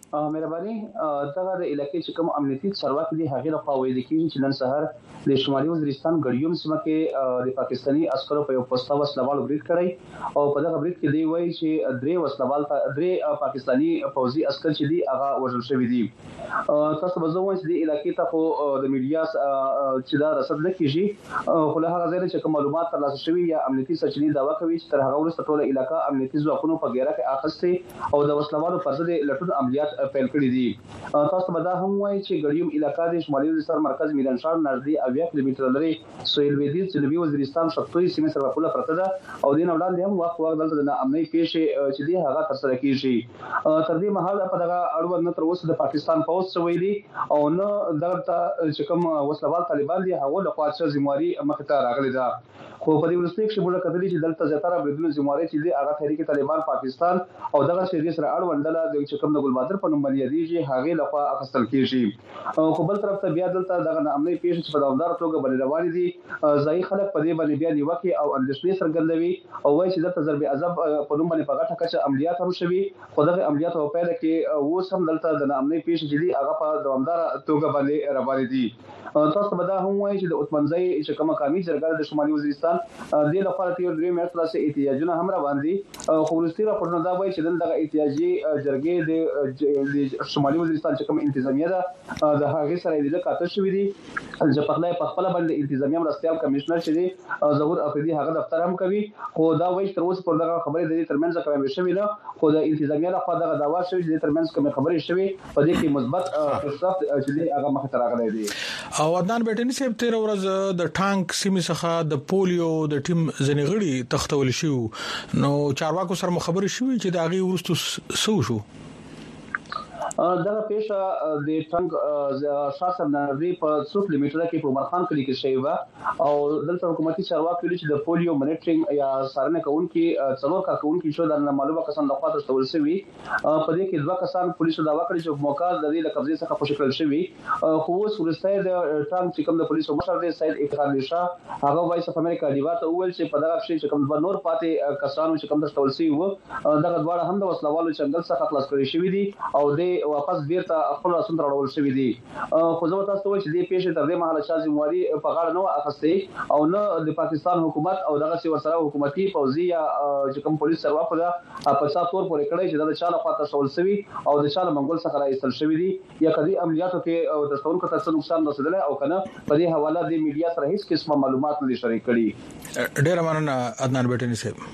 مهرباني دغه د علاقې چې کوم امنیتي چارواکي دي هغه له خوا ویل کېږي چې نن سحر د شمالي وزیرستان ګډیوم سیمه کې د پاکستاني عسکرو په یو پوسټ وسلوال بریټ کړی او په دغه بریټ کې دی وایي چې درې وسلوال درې پاکستاني فوجي عسكر چې دي هغه وژل شوی دي. تاسو به زه وایم چې د علاقې ته خو د میډیا چې دا رسد نه کیږي خو له هغه ځای چې کوم معلومات ترلاسه شوي یا امنیتي سرچینې داوا کوي چې تر هغه وروسته ټول علاقې امنیتي ځواکونو په ګیره کې اخستې او د وسلوالو پر ضد لټون عملیات پیل کړی دي. تاسو به دا هم وایي چې ګډیوم علاقې د شمالي وزیرستان مرکز میرانشاه نږدې اویا کیلومتره لري سویل لویدیځ جنوبي وزیرستان شپږ سیمې سره خپل پرته ده او د نن وړاندې هم وخت وخت دلته د امنیتي پیښې چې دي هغه تر سره کیږي. تر دې مهاله په دغه اړوند نه تر اوسه د پاکستان پولیس ویلي او نه دغه چې کوم وسلوال طالبان دي هغه له خوا چې ذمہواری مخ ته راغلي ده. خو په دې ولسمشر کې موږ کتلې چې دلته زیاتره بریدونو ذمہواری چې دي هغه تحریک طالبان پاکستان او دغه شری سره اړوند ده د چې کوم د ګلبادر په نوم باندې دیږي هغه له خوا اخستل کیږي. خو بل طرف ته بیا دلته دغه امنیتي پیښې چې په دوامدار توګه باندې روان دي ځای خلک په دې باندې بیا نیوکه او اندېښنې څرګندوي او وایي چې دلته ضرب عذاب په نوم باندې په غټه کچه عملیات هم شوي خو دغه عملیات په پیل کې اوس هم دلته د امنیتي پیښې چې دي هغه په دوامدار توګه باندې روان دي. تاسو به دا هم وایي چې د عثمانزی چې کومه قومي جرګه د شمالي وزیرستان د لپاره تیر درې میاشتې راځي احتجاجونه هم روان دي خو ورستي راپورونه دا وایي چې دغه احتجاجي جرګې د شمالي وزیرستان چې کوم انتظامیه ده د هغه سره د کاتل شوې دي چې په خپل په خپل باندې انتظامیه مرستيال کمشنر چې دی ظهور افریدي هغه دفتر هم کوي خو دا وایي تر اوسه پر دغه خبرې د ترمنځ کومه شوې نه خو د انتظامیه له خوا دغه داوا شوې چې ترمنځ کومه خبرې شوې په دې کې مثبت پیشرفت چې هغه مخ ته راغلی دی. او عدنان بیٹنی صاحب تیر ورځ د ټانک سیمې څخه د پولیو د ټیم ځنغړي تختول شو نو چارواکو سره خبرې شوې چې دا غي ورستو سو شو دغه پیښه د ټنګ شاسر نړۍ په څو کیلومتره کې په مرخان کلی کې شوی و او دلته حکومتي چارواکي چې د پولیو منیټرینګ یا څارنه کوونکي څلور کارکونکي شو د معلومه کسان د خاطر تول شوی په دې کې دوه کسان پولیسو داوا کړی چې موقع د دې لقبزي څخه خوشی کړل شوی خو اوس ورسته د ټنګ چې کوم د پولیسو مشر دی سید افتخار علي شاه هغه وایس اف امریکا دی واته وویل چې په دغه شی چې کوم نور پاتې کسانو چې کوم د تول شوی وو دغه دواړه هم د وسلوالو چنګل څخه خلاص کړی شوی دي او د واپس بیرته خپل رسول راوړل شوی دي. خو زه تاسو ته وایم چې دې پیښې تر دې مهاله چې ذمہواری په غاړه نه اخستې او نه د پاکستان حکومت او دغه سی ورسره حکومتي فوجي یا چې کوم پولیس سرواپه ده په څا تور پورې کړی چې د چاله خاطر شول شوی او د چاله منګول څخه راځل شوی دي یا کدي عملیاتو کې او د څون کته څه نقصان رسیدل او کنه په دې حواله د میډیا سره هیڅ قسمه معلومات نه شریک کړي. ډیر مننه عدنان بیٹنی صاحب.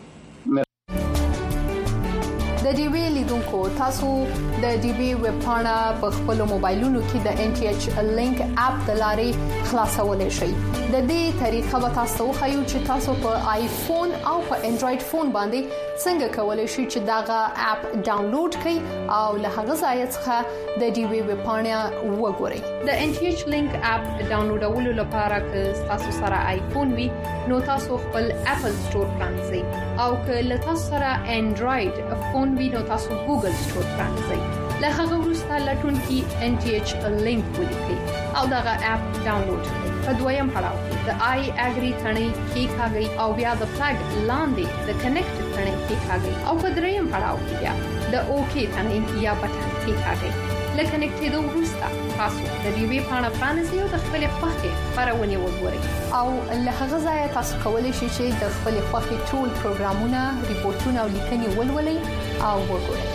د ډي وی لیدونکو تاسو د ډي وی ویب پاڼه په خپل موبایلونو کې د ان ټي ایچ لینک اپ د لارې خلاصولای شئ. د دې طریقه به تاسو خو چې تاسو په آیفون او په انډراید فون باندې څنګه کولای شئ چې داغه اپ ډاونلوډ کړئ او له هغه ځای څخه د ډي وی ویب پاڼه وګورئ. د ان ټي ایچ لینک اپ ډاونلوډولو لپاره که تاسو سره آیفون وي نو تاسو خپل اپل سٹور پرانځئ او که له تاسو سره انډراید فون وي نو تاسو ګوګل سٹور پرانځئ. له هغه وروسته لټون کې ان ټي ایچ لینک ولیکئ او دغه اپ ډاونلوډ کړئ. په دویم پړاو کې د آی اګری ثنې کې کاږي او بیا د فلګ لاندې د کنیکټ ثنې کې کاږي او په دریم پړاو کې بیا د اوکی ثنې یا بټن کې کاږي. لکه کنیکټېدو وروسته تاسو د دې وی پاڼه پرانیزئ او د خپل خوښې خبرونه وګورئ او له هغه ځای تاسو کولی شئ چې د خپل خوښې ټول پروګرامونه، ریپورتونه او لیکنې ولولئ او وګورئ.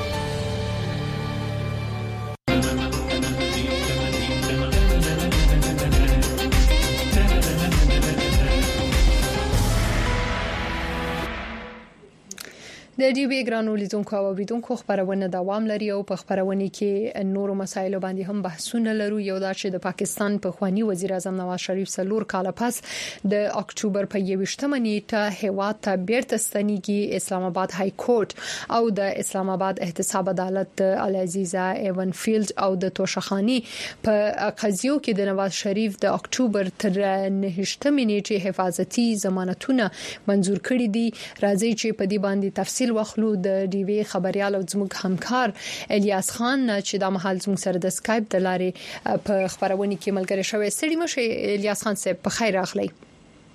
د ډي وی ګرانو لیدونکو او اوریدونکو خبرونه دوام لري او په خبرونه کې نورو مسایلو باندې هم بحثونه لرو. یو دا چې د پاکستان په خواني وزیر اعظم نواز شریف سلور کاله پس د اکتوبر په یوشتمه نیټه هیواد ته بیرته ستنیږي. اسلام آباد های کورټ او د اسلام آباد احتساب عدالت العزیزه ایون فیلډ او د توشخانی په قضیو کې د نواز شریف د اکتوبر تر نهشتمه نیټه حفاظتي ضمانتونه منزور کړي دي. راځي چې په دې باندې تفصیل واخلو. د ډي وی خبريال او زموږ همکار الیاس خان چې د محل زموږ سره د اسکایپ د لارې په خبرونه کې ملګری شوی. سړي مشه الیاس خان صاحب په خیر راغلی.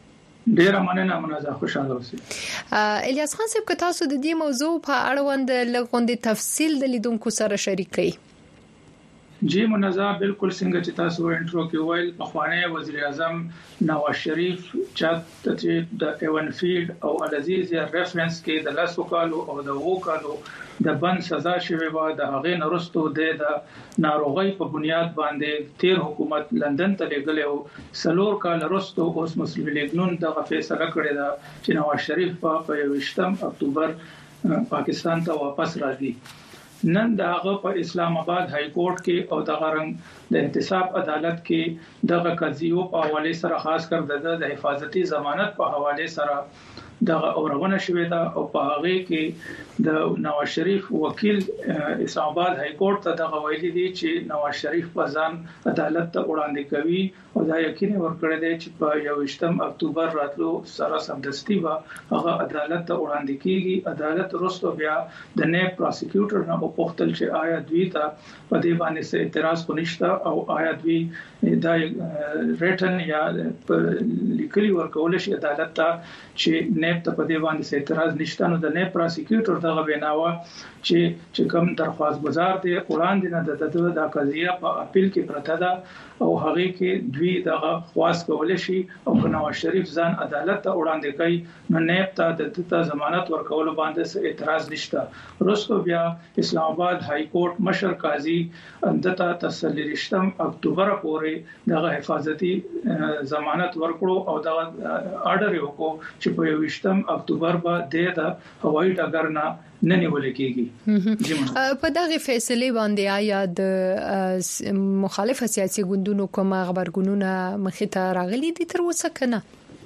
ډیر مننه منازه خوشاله اوسئ. الیاس خان صاحب که تاسو د دې موضوع په اړوند لغوندې تفصیل د لیدونکو سره شریک کړئ. جی منازه بالکل څنګه چې تاسو انټرو کې ویل په خوانه وزیر اعظم نواز شریف چې د ایون فیلد او العزیز یا ریفرنس کې د لاسو کالو او د وو کالو د بند سزا شوی و د هغه نرستو د ناروغي په بنیاد باندې تیر حکومت لندن ته لګلې سلور کال رستو اوس مسلم لیگ نون د فیصله کړی دا چې نواز شریف په یوویشتم اکتوبر پاکستان ته واپس راځي. نن دغه په اسلام آباد های کورټ کې او د غرنګ د احتساب عدالت کې دغه قضیو په حواله سره خاص کر د حفاظتي ضمانت په حواله سره دغه اورونه شوې ده او په هغه کې د نواز شریف وکیل اسلام آباد های کورټ ته دغه ویلي دي چې نواز شریف په ځان عدالت ته وړاندې کوي او دا یقین ورکړی دی چې په یوویشتم اکتوبر راتلو سره سمدستي به هغه عدالت ته وړاندې کیږي. عدالت وروسته بیا د نه پروسیکیوټر نه وپوښتل چې آیا دوی ته په دې باندې څه اعتراض کو نشته او آیا دوی دا ریټن یا لیکلي ورکول شي عدالت ته چې نه ته په دې باندې څه اعتراض نشته. نو د نه پروسیکیوټر دغه بناوه چې چې کوم درخواست گزار دی وړاندې نه د قضیه په اپیل کې پرته ده او هغه کې دوی دغه خواست کول شي او نواز شریف ځان عدالت ته وړاندې کوي نو نه ته د ضمانت ورکول باندې اعتراض نشته. وروسته بیا اسلام آباد های کورټ مشر قاضي اندته تسلیریشتم اکتوبر پورې دغه حفاظتي ضمانت ورکړو او دغه آرډر وکړو چې په یوویشتم اکتوبر باندې د هوایي ډګر نه نه نیول کېږي. په دغه فیصله باندې آیا د مخالف سیاسي ګوندونو کوم خبرګونونه مخې ته راغلي دي تر اوسه کنه؟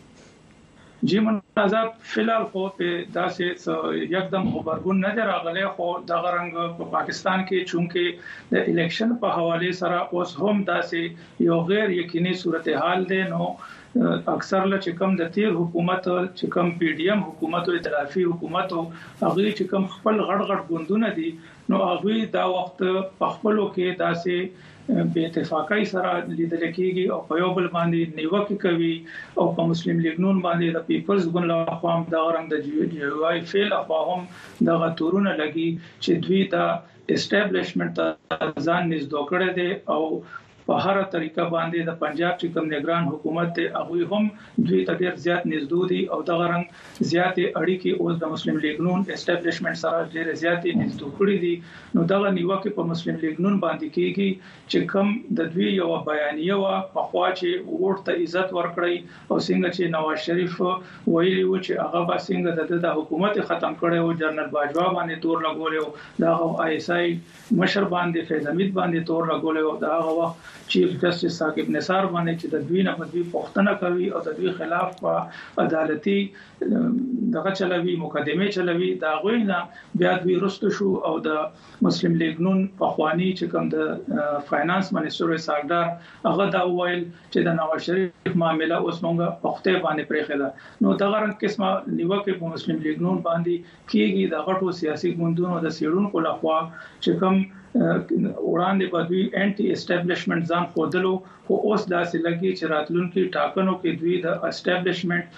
جی منازه فلال خو په داسې یکدم خبرګون نه راغلي خو د غرنګ په پاکستان کې چونکه د الیکشن په حواله سره اوس هم داسې یو غیر یقیني صورتحال ده. نو اکثر ل چې کوم د تیر حکومت چې کوم پی ډی ایم حکومت او ائتلافي حکومت او هغه چې کوم خپل غړ غړ ګوندونه دي نو هغه دا وخت په خپلو کې داسې به اتفاقی سره لیدل کېږي او په یو بل باندې نیوکه کوي او په مسلم لیگ نون باندې د پیپلز ګوند له خوا هم د غرنګ د جی یو آی فیل افوا هم د غتورونه لګي چې دوی د اسټابلیشمنت ځان نږدې کړي دي او په هر طریقه باندې د پنجاب چې کوم نگران حکومت ته هغه هم دوی ته ډیر زیات نږدې دي او د غرنګ زیات اړیکې اوس د مسلم لیگ نون اسټابلیشمنت سره ډیر زیات نږدې کړي دي. نو دا نیوکه په مسلم لیگ نون باندې کېږي چې کوم د دوی یو بیانیه وا په خوا چې ورته عزت ورکړي او څنګه چې نواز شریف ویلي و چې هغه به څنګه د حکومت ختم کړي او جنرال باجوا باندې تور لګولې دا آی اس آی مشر باندې فیض حمید باندې تور لګولې دا هغه چیف جسټس ثاقب نثار باندې چې د دوی نه په دوی پوښتنه کوي او د دوی خلاف په عدالتي دغه چلوي مقدمه چلوي دا غوینه بیا دوی رستو شو او د مسلم لیگ نون په خواني چې کوم د فاینانس منیسټر ساګدار هغه دا ویل چې د نواز شریف معاملې اوس مونږه پخته باندې پرېخه ده. نو دا غرن قسمه نیوکه په مسلم لیگ نون باندې کیږي د غټو سیاسي ګوندونو د سیړونکو لخوا چې کوم وړاندې په دوی انټي اسټابلیشمنت ځان خودلو خو اوس داسې لګي چې راتلونکي ټاکنو کې دوی د اسټابلیشمنت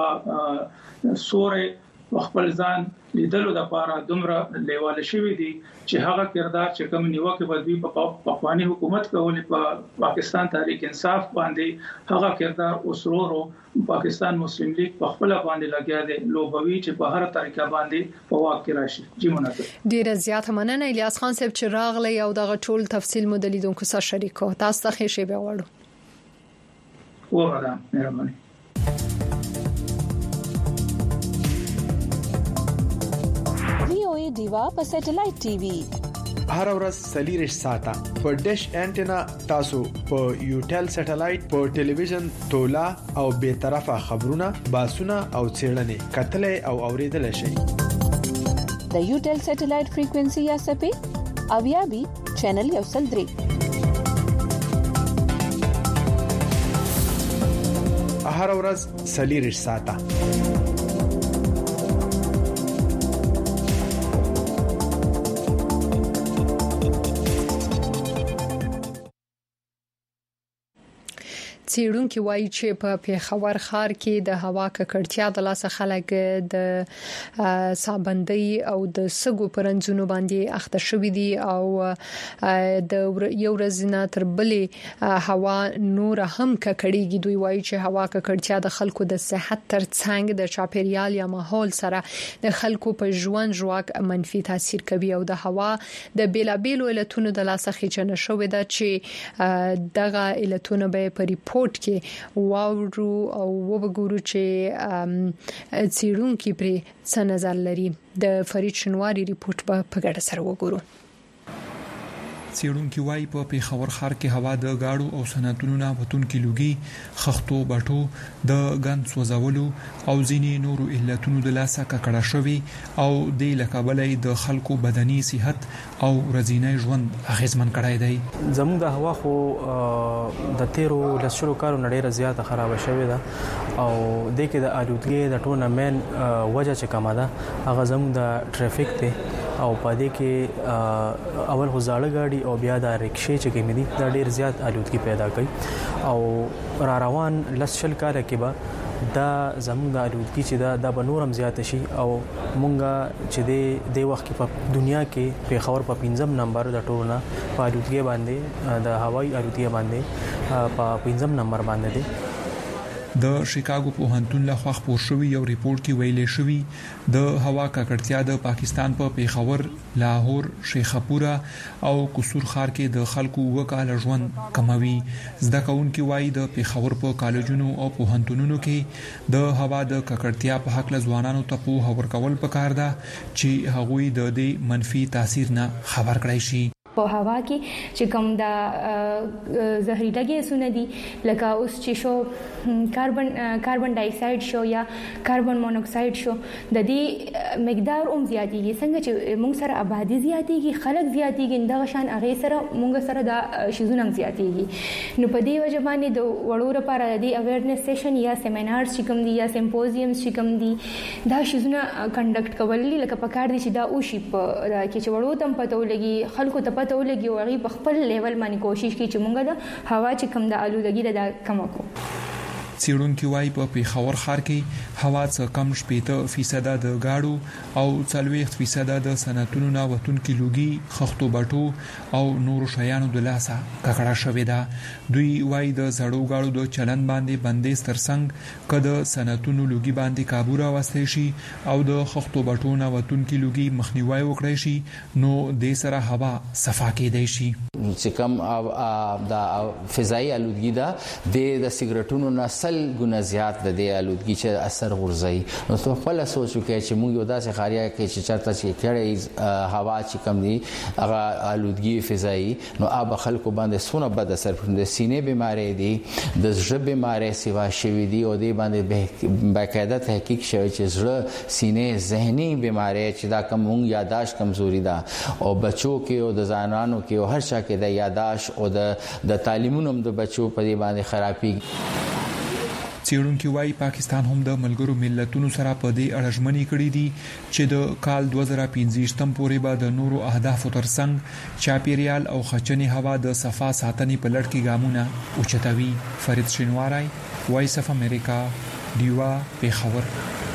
هغه سورې خپل ځان لیدلو د لپاره دومره لیواله شوی دي چې هغه کردار چې کوم نیوکه په دوی په پخوانی حکومت کولې په پاکستان تحریک انصاف باندې هغه کردار اوسرورو پاکستان مسلم لیگ په خپل باندې لګیا دي لوبوي چې په هر طریقه باندې په واک کې راشي. جی مناسب ډیر زیات مننه الیاس خان صاحب چې راغلی او دغه ټول تفصیل مدلیدونکو سره شریکو تاسو ته ښه شی به وړو. وره مهرباني. وی او ای دیوا په سټلایټ ټي وي هر ورځ سلیریش ساته په ډیش انټینا تاسو په یوټل سټلایټ په ټلویزیون تولا او به طرفه خبرونه باسونه او چیرنې کتلې او اوریدل شي. د یوټل سټلایټ فریکوئنسي یا سپې اویا بي چینل یو سل درې هر ورځ سلیریش ساته. څېړونکو وایي چې په پیښور ښار کې د هوا ککړتیا د لاسه خلک د صابندۍ او د سګو پرنځونو باندې اخته شوې دي او د یو ورځ نه تر بلې هوا نور هم ککړېږي. دوی وایي چې هوا ککړتیا د خلکو د صحت ترڅنګ د چاپیریال یا ماحول سره د خلکو په ژوند ژواک منفي تاثیر کوي او د هوا د بیلابېلو علتونو د لاسه خېچنه شوې ده چې دغه علتونه به په ریپورت کې واورو او وګورو چې څېړونکو پر څه نظر لري. د فرید شنواری ریپورت په پګړه سره وګورو. څېړونکو وايي په پیښور ښار کې هوا د گاډو او صنعتونو نه وتونکي لوګي خښتو بټو د ګند سوځولو او ځینې نورو علتونو د لاسه ککړه شوی او د لکابلې د خلکو بدني صحت او ورځنی ژوند اغیزمن کړای دی. زموږ د هوا خو د تیرو لسلو کارو نړۍ زیاته خراب شوې ده او د کې د آلودګي د ټورنمنت وجه چې کومه ده هغه زموږ د ټریفیک ته او پدې کې اول غزاړه گاډي او بیا د رکشې چې کوم دي دا ډیر زیات آلودګي پیدا کوي او را روان لسل کال کې به دا زموږ د آلودګي چې دا د بنورم زیات شي او مونږه چې د وخت کې په دنیا کې په خبر په پنځم نمبر د ټورنا په آلودګي باندې د هوایي آلودګي باندې په پنځم نمبر باندې دي. د شیکاګو پوهنتون له خوا خپور شوی یو ریپورت کې ویلې شوی د هوا ککړتیا د پاکستان په پیښور، لاهور، شیخپورا او قصور ښار کې د خلکو وکاله ژوند کموي. زده کوونکي وایي د پیښور په کالجونو او پوهنتونونو کې د هوا د ککړتیا په حق له ځوانانو ته پوهه ورکول پکار ده چې هغوی د دې منفي تاثیر نه خبر کړي شي. په هوا کې چې کوم د زهريله ګیسونه دي لکه اوس چې شو کاربن کاربن ډای اکساید شو یا کاربن مونوکساید شو د دې مقدار هم زیاتېږي. څنګه چې موږ سره آبادی زیاتېږي، خلک زیاتېږي، دا شان هغه سره موږ سره د شیزونه زیاتېږي. نو په دې وجه باندې د وړو لپاره د اویرنس سیشن یا سیمینارز چې کوم دي یا سیمپوزیمز چې کوم دي دا شیزونه کنډکټ کول لکه په کار دي چې دا اوشي په کې چې وړو تم پته ولګي خلکو ته ته ولګي او هغه په خپل لیول باندې کوشش کوي چې مونږ د هوا چې کم د آلودګي د کم کو. څېړونکو وايي په پیښور ښار کې هوا څخه کم شپږ فیصد د گاډو او څلوېښت فیصد د صنعتونو نه وتونکي لوګي خښتو بټو او نورو شیانو د لاسه ککړه شوې ده. دوی وايي د زړو گاډو د چلن باندې بندیز ترڅنګ کده صنعتونو لوګي باندې کابو راوستي شي او د خښتو بټو نه وتونکي لوګي مخنیوي وکړي شي نو د سره هوا صفا کېدای شي. چې کوم د فضایي آلودګي ده د سیګریټونو نه سل ګونه زیات د دې آلودګي چې اثر غورځي. نو څه خپل سوچ وکړي چې موږ یو داسې خاریا کې چې چرته چې کړي هوا چې کم دي هغه آلودګي فضایي نو اب خلکو باندې سونه بد اثر پر د سینې بيماري دي د زړه بيماري سیوا شوي دي او دې باندې باقاعده تحقیق شوی چې زړه سینې ذهني بيماري چې دا کوم یاداشت کمزوري ده او بچو کې او د ځوانانو کې او هر چا کې د یاداشت او د د تعلیمونو د بچو په دی باندې خرابي. څېړونکو وايي پاکستان هم د ملګرو ملتونو سره په دې اړهژمنې کړې دي چې د کال دوه زره پنځه پورې به د نورو اهدافو ترڅنګ چاپیریال او خچنې هوا د صفا ساتنې په لړ کې ګامونه اوچتوي. فرید شینواری، وایس اف امریکا، دیوا، پیښور.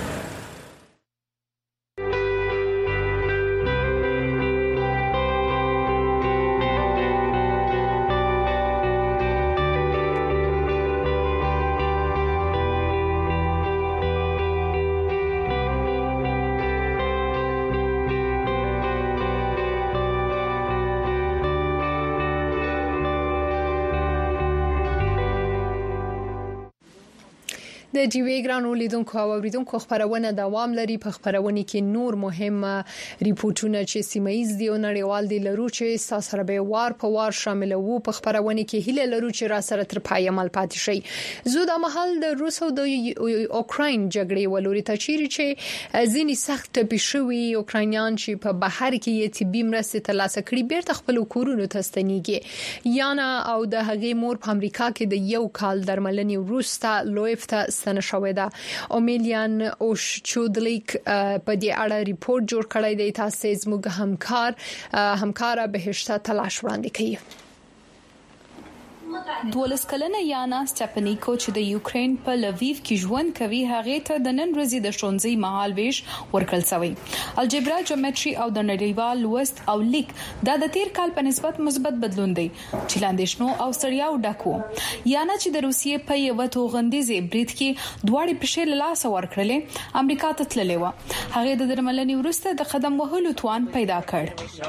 د ټي وي ګرانو لیدونکو او اوریدونکو خبرونه دوام لري. په خبرونه کې نور مهم ریپورتونه چې سیمایز دی او نړیوال دی لرو چې ساسره به وار په وار شامل وو. په خبرونه کې هله لرو چې را سره تر پای عمل پاتې شي. زو د محل د روس او د اوکراین جګړې ولوري ته چیرې چې ځینی سخت پېښوي اوکراینیان چې په بهر کې یې طبي مرستې ترلاسه کړي بیرته خپل کورونو ته ستنیږي. یانا او د هغې مور په امریکا کې د یو کال درملنې وروسته لویف ته ستنه شوې ده. اومیلیان اوش چودلیک په دې اړه ریپورت جوړ کړی دی. تاسو زموږ همکار همکارا بهشته تلاش وړاندې کوي. دولس کلنه یانا سټپنیکو چې د یوکرين په لویو کې ژوند کوي هغه ته د نن ورځې د شونځي مهال ویش ورکړل شوی. الجبرا جیومټري او د نړیوال لوست او لیک دا د تیر کال په نسبت مثبت بدلون دی چې لاندېشنو او سړیاو ډکو. یانا چې د روسیې په یو توغندیزه برید کې دواړي پښې له لاس ورکړلې امریکا ته تللې و. هغه د درملنې وروسته د قدم وهلو توان پیدا کړ.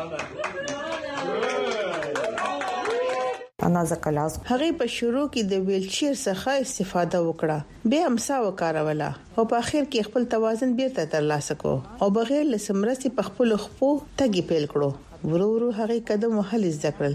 هغه په شروع کې د ویلچیر څخه استفاده وکړه به امسا وکاروله او په اخر کې خپل توازن بیرته ترلاسه کړ او بغیر له سمرسي په خپل خپو تګي پیل کړو. ورو ورو هغه قدم وهل زده کړل.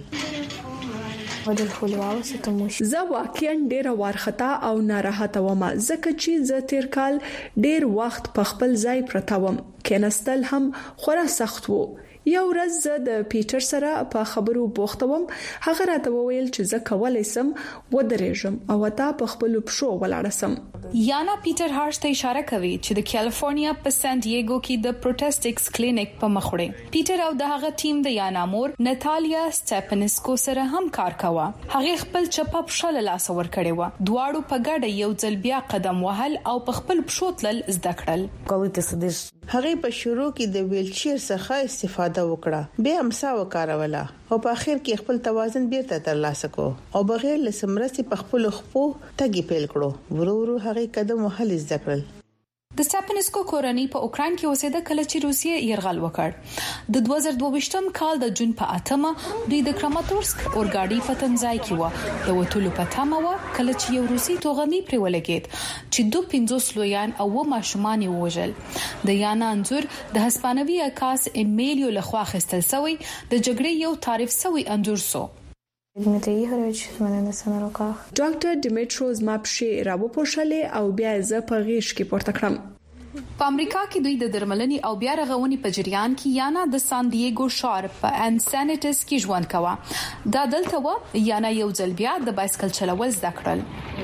زه واقعا ډیر وارخطا او ناراحته وم ځکه چې زه تیر کال ډیر وخت په خپل ځای پرته وم کېناستل هم خورا سخت وو. یو ورځ زه د پیټر سره په خبرو بوخته وم. هغه راته وویل چې زه کولای سم ودرېږم او تا په خپل پښو ولاړسم. یانا پیټر هارش ته اشاره کوي چې د کالیفورنیا په سان ډیګو کې د پروټستکس کلینیک په مخ وړي. پیټر او دغه ټیم د یانا مور ناتالیا سټپنسکو سره هم کار کاوه. هغه خپل چپه پښه له لاس ور کړې و. دواړو په ګډه یو ځل بیا قدم وهل او په خپل پښو تل زده کړل. هغه په شروع کې د ویلچیر څخه استفاده وکړه به امسا وکاروله او په اخر کې خپل توازن بیرته ترلاسه کړ او بغیر له سمرسي په خپل خپو تګي پیل کړو. ورو ورو هغه قدم وهل زده کړل. د سټپنسکو کورنۍ په اوکران کې اوسېده کله چې روسیه يرغل وکړ. د دوه زره دوه ویشتم کال د جون په اتمه دوی د کراماتورسک اورګاډي په تمځای کې و. د وټولو په تمه و کله چې یو روسي توغندي پرې ولګید چې دوه پنځوس لویان او و ماشومان وژل. د یانا انځور د هسپانوي عکاس ایمیلیو لخوا خستل شوی د جګړې یو تعریف شوی انځور سو. دمیتری ایگورویچ من نسم روکاخ ډاکټر ډیمیټروز ماپشي راو پوښلې او بیا زه په غیش کې پورته کړم. په امریکا کې دوی د درملنې او بیا رغونې په جریان کې یانا د سان دیګو ښار په انسانټس کې ژوند کاوه. دا دلته و یانا یو ځل بیا د بایسکل چلول زده کړل.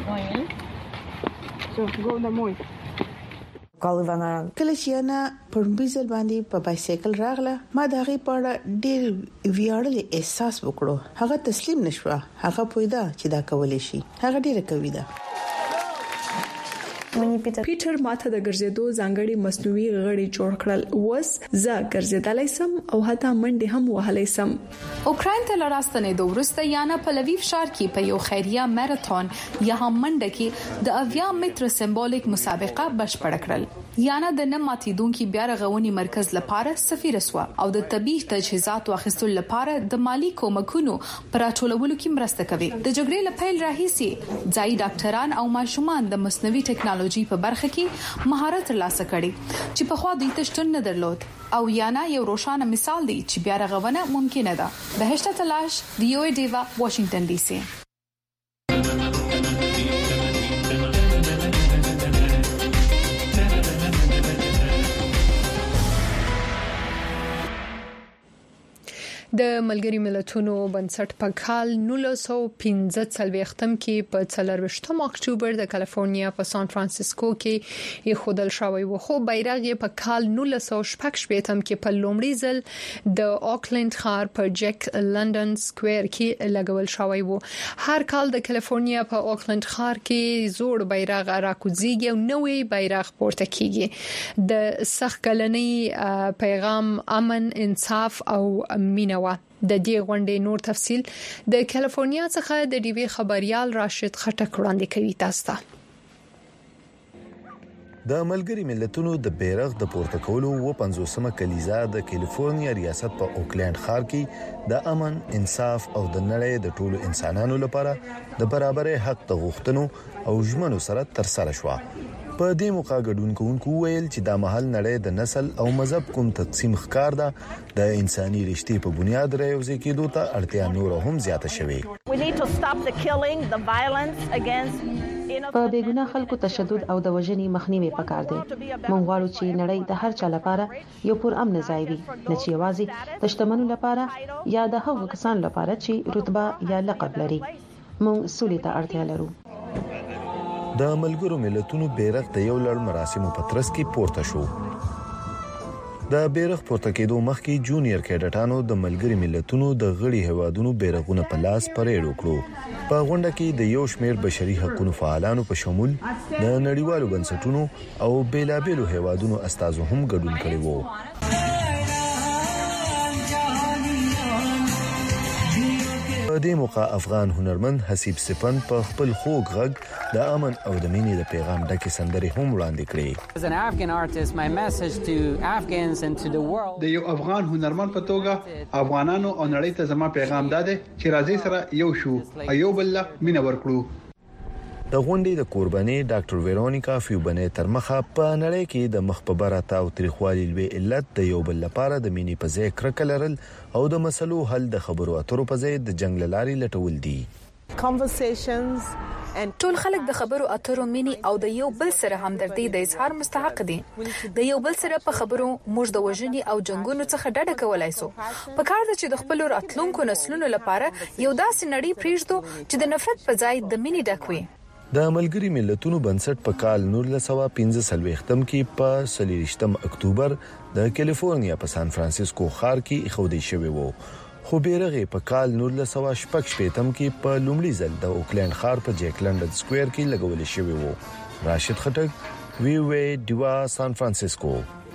کله چې انا په بیزل باندې په بایسکل راغله ما د هغه په اړه ډېر ویاړل احساس وکړو. هغه تسلیم نشو. هغه پوهیدا چې دا کولای شي. هغه ډېر کوي دا. پیټر ماته د ګرځېدو ځانګړي مصنوعي غړي جوړ کړل. وس زه ګرځېدلای سم او حتی منډه هم وهلای سم. اوکرين ته لراستنې د ورسته یانا په لویو ښار کې په یو خیریه ماراثون یا هم منډه کې د اویا متر سمبولیک مسابقه بشپړ کړل. یانا د نماتیدونکو بیا رغونې مرکز لپاره سفیر سو او د طبي تجهیزات واخیستلو لپاره د مالی کومکونو پر اټولولو کې مرسته کوي. د جګړې لپاره راهیسي ځای ډاکټران او ماشومان د مصنوعي ټکنالوژي په برخه کې مهارت ترلاسه کړي چې په خوا دوی ته شتون نه درلود. او یانا یو روښانه مثال دی چې بیا رغونه ممکنه ده. بهشته تلاش وی او ای دیوا واشنگټن ډي سي. د ملګری ملتونو بنسټ په کال نولس سوه پنځه څلوېښتم کې په څلرويشتم اکتوبر د کالیفورنیا په سان فرانسیسکو کې یې خودل شوی و. خو بیرغ یې په کال نولس سوه شپږ شپېتم کې په لومړي ځل د آکلند ښار په جک لندن سکوير کې لګول شوی و. هر کال د کالیفورنیا په آکلند ښار کې زوړ بیرغ راکوزیږي او نوې بیرغ پورته کیږي. د سخت کلنۍ پیغام امن، انصاف او مینه. د دې غونډې نور تفصيل د کالیفورنیا څخه د ډي وی خبريال راشد خټک وړاندې کوي تاسو ته. د ملګری ملتونو د بیرغ د پورته کولو و پنځوسمه کلیزه د کالیفورنیا ریاست په اوکلند ښار کې د امن، انصاف او د نړۍ د ټولو انسانانو لپاره د برابرۍ حق د غوښتنو او ژمنو سره تر سره شو. په دې موقع ګډونکو ویل چې د محل نړۍ د نسل او مذهب کوم تقسیم ښکار ده د انساني رشتې په بنیاد راوځي کېدو ته اړتیا نور هم زیاته شوې. په بیګناه خلکو تشدد او د وژنې مخنیوي پکار دي. موږ غواړو چې نړۍ د هر چا لپاره یو پر امن ځای وي، نه چې یوازې د شتمنو لپاره یا د هغو کسانو لپاره چې رتبه یا لقب لري. موږ سولې ته اړتیا لرو. د ملګرو ملتونو بیرغ د یو لړ مراسمو په ترڅ کې پورته شو. د بیرغ پورته کېدو مخکې جونیئر کیډټانو د ملګری ملتونو د غړي هوادونو بیرغونه په لاس پریډ وکړو. په غونډه کې د یو شمېر بشري حقوقو فعالانو په شمول د نړیوالو بنسټونو او بیلابېلو هوادونو استازو هم ګډون کړی وو. په دې موقع افغان هنرمند حسیب سپند په خپل خوږ غږ د امن او د مینې د پیغام ډکې سندرې هم وړاندې کړې. د یو افغان هنرمند په توګه افغانانو او نړۍ ته زما پیغام داده چې راځي سره یو شو ایو بل مینه ورکړو. د غونډې د قرباني ډاکټر ویرونیکا فیوبنې تر مخه په نړۍ کې د مخبره تاو تاریخوالي لوی علت د یو بل لپاره د مینې په ځای کرکه لرل او د مسلو حل د خبرو اترو په ځای د جنگ لاري لټول دي. ټول خلک د خبرو اترو مینی او د یو بل سره همدردی د اظهار مستحق دي. د یو بل سره په خبرو موږ د وژنې او جنگونو څخه ډډه کولای شو. په کار ده چې د خپل راتلونکو نسلونو لپاره یو داسې نړۍ پریږدو چې د نفرت په ځای د مینې ډک وي. د ملګری ملتونو بنسټ په کال نولس سوه پنځه څلوېښتم کې په څلوېښتم اکتوبر د کیلیفورنیا په سان فرانسیسکو ښار کې ایښودل شوی وو. خو بیرغ په کال نولس سوه شپږ شپېتم کې په لومړي ځل د اوکلند ښار په جیک لندن سکوير کې لګول شوی وو. راشد خټک وی وی دیوا سان فرانسیسکو.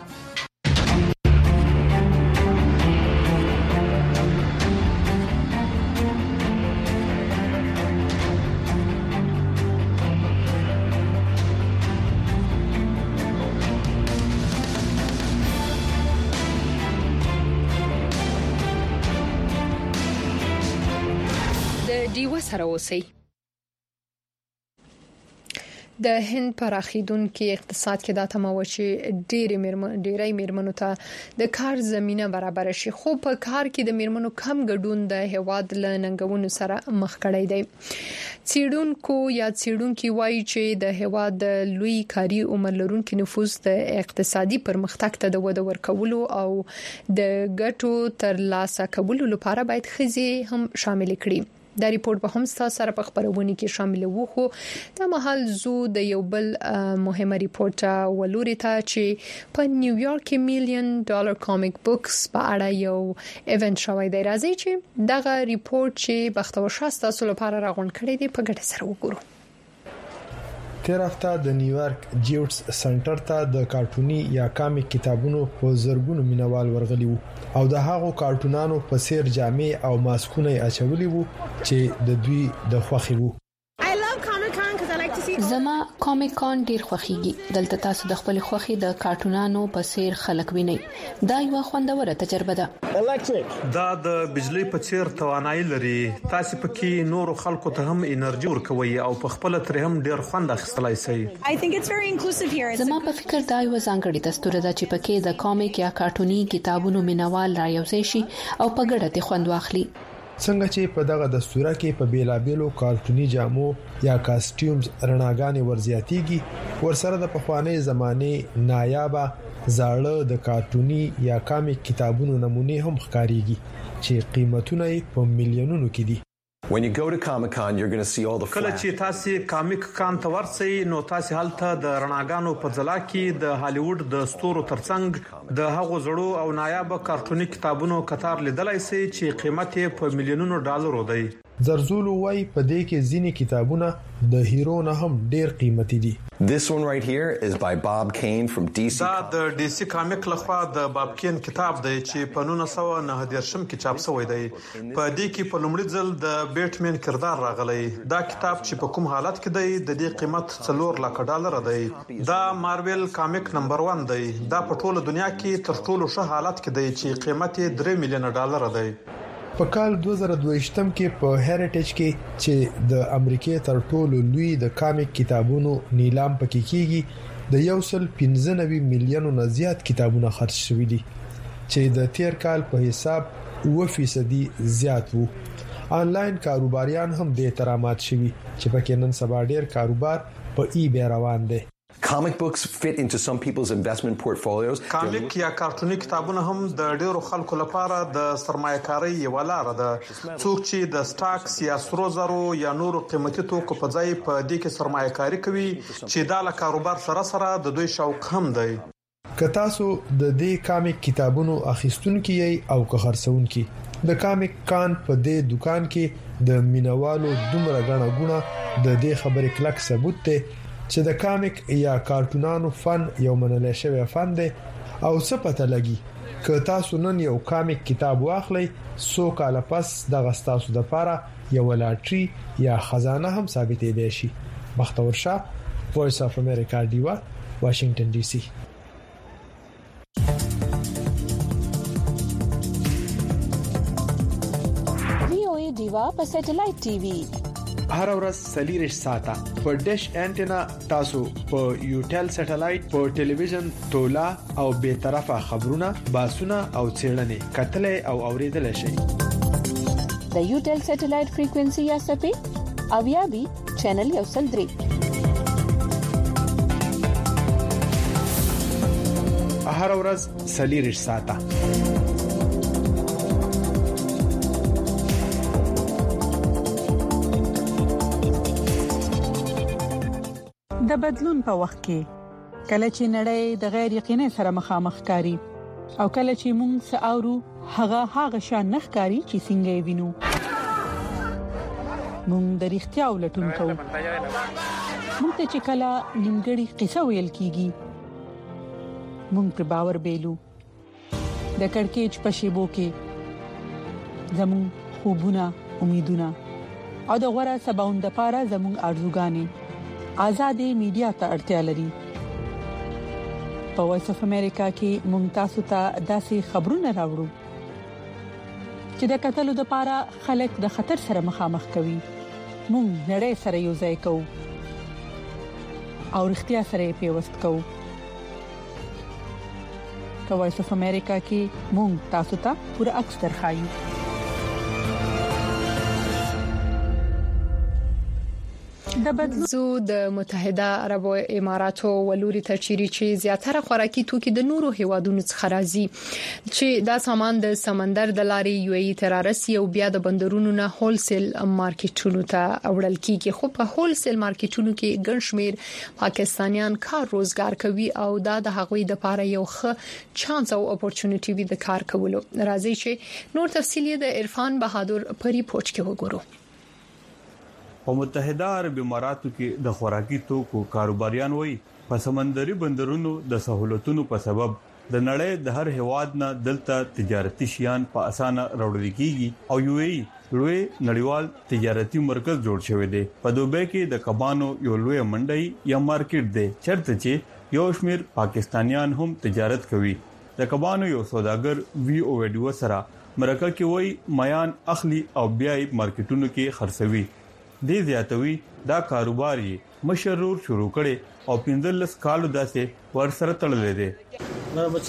د هند پراخیدونکو اقتصاد کې دا تمه و چې ډېری میرمن ډېری میرمنو ته د کار زمينه برابر شي، خو په کار کې د میرمنو کم ګډون د هواد له ننګونو سره مخ کړی دی. څېړونکو یا څېړونکو وایي چې د هواد د لوی کاري عمر لرونکو نفوس د اقتصادي پرمختګ ته د وده ورکولو او د ګټو ترلاسه کولو لپاره باید ښځې هم شامل کړي. دا ریپورت به هم تاسو سره په خبرونه کې شامل وو. خو د محل زو د یو بل مهمه ریپورت ولوري ته چې په نیویارک کې میلیون ډالر کامیک بوکس په اړه یو ایونت شوی دی. راځي چې دغه ریپورت چې بختور شاسته تاسو لپاره راغون کړی دی په ګټه سره وګورو. تیر هفته د نیویارک جیوټس سنټر ته د کارټونی یا کامیک کتابونو په زرګونو مینوال ورغلي وو او د هغو کارټونانو په سیر جامې او ماسکونه اچولي وو چې د دوی د خوښي وو. زما کامیک کان ډیر خوښیږي. دلته تاسو د خپل خوښي د کارټونانو په سیر خلک وینئ. دا یو خوندوره تجربه ده. دا د بجلی په څیر توانایي لري. تاسو پکې نور خلکو ته هم انرژي ورکوي او په خپل تر هم ډیر خوند اخیستلای شي. زما په فکر دا یو ځانګړی دستور ده چې پکې د کامیک یا کارټونی کتابونو مینوال را یوځای شي او په ګډه خوند واخلي. څنګه چې په دغه دستوره کې په بیلابېلو کارټونی جامو یا کاستیومز رڼاګانې ورزياتيږي، ورسره د پخوانی زمانه نایابه زاړه د کارټونی یا کامیک کتابونو نمونه هم ښکاریږي چې قیمتونه په میلیونونو کې دي. When you go to Comic-Con, you're going to see all the کله چې تاسو کامیک کان ته ورسئ نو تاسو هلته د رڼاګانو په ځلا کې د هالیوډ د ستورو ترڅنګ د هغو زړو او نایاب کارټونی کتابونو کتار لیدلای شئ چې قیمت یې په میلیونونو ډالرو دی. زرزولو وای په دې کې ځینې کتابونه د هیرو نه هم ډیر قیمتي دي. This one right here is by Bob Kane from D C. دا د ډي سي کامیک لخوا د باب کین کتاب دی چې په نولس سوه نهه دېرشم کې چاپ شوی دی. په دې کې په لومړي ځل د بیټمن کردار راغلی. دا کتاب چې په کوم حالت کې دی د دې قیمت څلور لک ډالر دی. دا مارول کامیک نمبر یک دی. دا په ټوله دنیا کې تر ټولو ښه حالت کې دی چې قیمت یې درې میلیون ډالر دی. په کال دوه زره دوه کې په هریټیج کې چې د امریکای تر ټولو لوی د کامیک کتابونو نیلام پکې کیږي د یو سل پنځه نوي میلیونو نه زیات کتابونه خرڅ شوي دي چې د تیر کال په حساب اوه فیصد زیات وو. آنلاین کاروباریان هم د احترامات شوي چې پکې نن سبا ډیر کاروبار په ای بی روان دي. Comic books fit into some people's investment portfolios. کامیک یا کارټونی کتابونه هم د ډیرو خلکو لپاره د سرمایه‌کاري یو لار ده. څوک چې د سټاکس یا سرو زرو یا نورو قیمتي توکو په ځای په دې کې سرمایه‌کاري کوي چې دا له کاروبار سره سره د دوی شوق هم دی. که تاسو د دې کامیک کتابونو اخیستونکو یې او که خرڅونکو د کامیک کان په دې دکان کې د مینوالو دومره غاڼه غونه د دې خبرې کلک ثبوت دی چې د کامیک یا کارټونانو فن یو منل شوی فن دی او څه پته لګي که تاسو نن یو کامیک کتاب واخلئ سو کال پس د غستاسو د لپاره یو لاټري یا خزانه هم ثابتې دی شي. بختور شاه، وایس اف امریکا، دیوا، واشنگټن ډي سي. دیوا په سټلایټ ټي وي هر ورځ سلیریش ساته په ډیش انټینا تاسو په یوټل سټلایټ په ټلویزیون تولا او به طرفه خبرونه باسونه او چیرنې کتلې او اوریدل شي. د یوټل سټلایټ فریکوئنسي یا سپې او یا بي چینل یو سل درې هر ورځ سلیریش ساته. د بدلون په وخت کې کله چې نړۍ د غیر یقیني سره مخامخ کاری او کله چې موږ ساورو هغه هغه شان نخکاری چې څنګه وینو موږ د اړتیا ولټون کوو. موږ ته چې کله نیمګړی قصه ویل کیږي موږ پر باور بیلو. د کڑکېچ په شیبو کې زموږ خوبونه، امیدونه او د غوړه سباوند لپاره زموږ ارزوګانی آزادې میډیا ته اړتیا لري. په وایس اف امریکا کې مونږ تاسو ته داسې خبرونه راوړو چې د قتل لپاره خلک د خطر سره مخامخ کوي. مونږ نړۍ سره یو ځای کوو او اړتیا سره پیوست کوو. په وایس اف امریکا کې مونږ تاسو ته پوره عکس درخایو. د بدلو د متحده عرب اماراتو ولوري ته چیرې چې زیاتره خوراکي توکي د نورو هیوادونو څخه راځي چې دا سامان د سمندر د لارې یو ای ترارسي او بیا د بندرونو نه هولسیل مارکیټونو ته وړل کیږي. خو په هولسیل مارکیټونو کې ګڼ شمیر پاکستانیان کار روزګار کوي او دا د هغوی د لپاره یو ښه چانس او اپورچونټی وي د کار کولو. راځي چې نور تفصیل د عرفان بهادر په ریپورت کې وګورو. په متحده عرب اماراتو کې د خوراکي توکو کاروباریان وایي په سمندري بندرونو د سہولتونو په سبب د نړۍ د هر هواد نه دلته تجارتي شیان په اسانه راوړل کیږي او یو ای لوی نړیوال تجارتي مرکز جوړ شوی دی. په دوبۍ کې د کبانو یو لوی منډي یا مارکیټ دی چرته چې یو شمیر پاکستانیان هم تجارت کوي. د کبانو یو سوداګر وی او ویډیو سره مرکه کې وایي میان اخلي او بیا یې مارکیټونو کې خرڅوي. دې زیاتوي دا کاروبار یې مشرور شروع کړي او پنځلس کالو داسې ورسره تړلې دي. زه د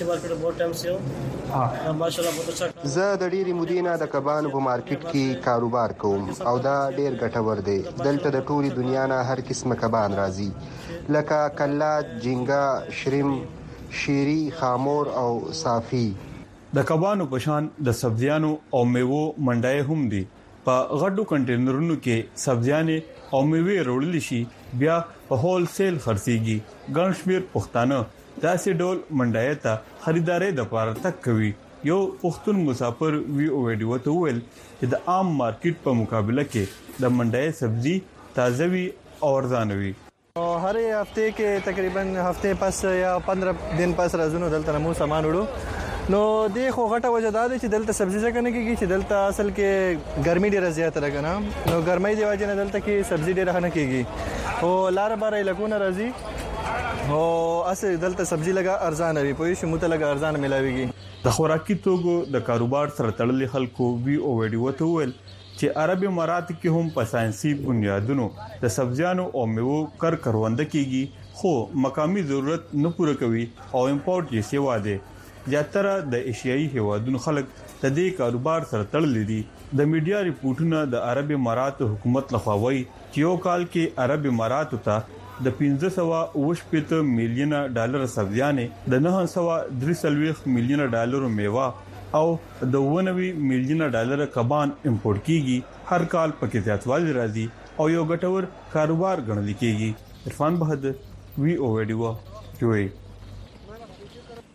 ډېری مودې نه د کبانو په مارکیټ کې کاروبار کوم او دا ډېر ګټور دی. دلته د ټولي دنیا نه هر قسمه کبان راځي لکه کلات، جینګا، شریم، شيري، خامور او صافي. د کبانو په شان د سبزیانو او میوو منډای هم دي. په غټو کنټینرونو کې سبزیانې او میوې وروړل شي بیا په هول سیل خرڅيږي. ګڼ شمیر پښتانه داسې ډول منډای ته خریداري د لپاره تک کوي. یو پښتون مسافر وی او ویډیو ته ویل چې د عام مارکیټ په مقابله کې د منډای سبزي تازه وي او ارزانه وي. هر هفته کې تقریبا هفته پس یا پندرہ دن پس راځو دلته مو سامان وړو. نو د خو غټه وجه دا ده چې دلته سبزی څنګه نه کیږي چې دلته اصل کې ګرمي ډیره زیاته راګنه. نو ګرمۍ دی وجه نه دلته کې سبزی ډیره نه کیږي او لار بار لکونه راځي او اصل دلته سبزی لګا ارزان وي په شمو ته لګا ارزان ملاويږي. د خوراکي توکو د کاروبار سره تړلې خلکو وی او ویډیو ته ویل چې عرب امارات کې هم په ساينسي بنیادونو د سبزیانو او میوو کر کرونده کیږي خو مقامی ضرورت نه پوره کوي او امپورټ یې سیوا ده. زیاتره د ایشیایي هیوادونو خلک د دې کاروبار سره تړلې دي. د میډیا ریپورتونه د عرب امارات حکومت لخوا وایي چې یو کال کې عرب امارات ته د پنځه سوه اوه شپږ میلیونه ډالر سبزیانې، د نهه سوه درې څلوېښت میلیونه ډالر میوه او د اوه نوي میلیونه ډالر کبان امپورټ کیږي. هر کال پکې زیاتوالی راځي او یو ګټور کاروبار ګڼل کیږي. عرفان بهادر وی او ویډیو جوړي.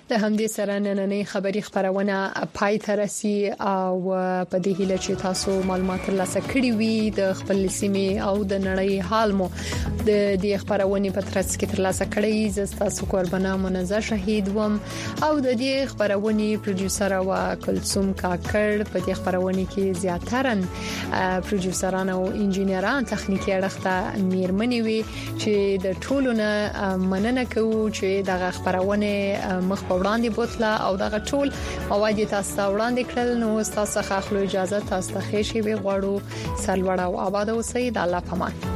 د همدې سره نننې خبری خبرونه پای ته رسي او په دې هیله چې تاسو معلومات ترلاسه کړئ وي د خپل سیمې او د نړۍ حال مو د دې خبرونه په ترڅ کې ترلاسه کړئ. زه تاسو قربانه منزه شهید وم او د دې خبرونه پروډوسر او کلثوم کاکړ په دې خبرونه کې زیاترن پروډوسران او انجینران تخنیکی اړخته میرمنې وي چې د ټولو نه مننه کوو چې دغه خبرونه مخ په وړاندې بوتله او دغه ټول مواد تاسو ته وړاندې کړل. نو تاسو څخه خپل اجازه تاسو ته خیر شي وي غواړو. سلوړ او آباد اوسئ. د الله پامان.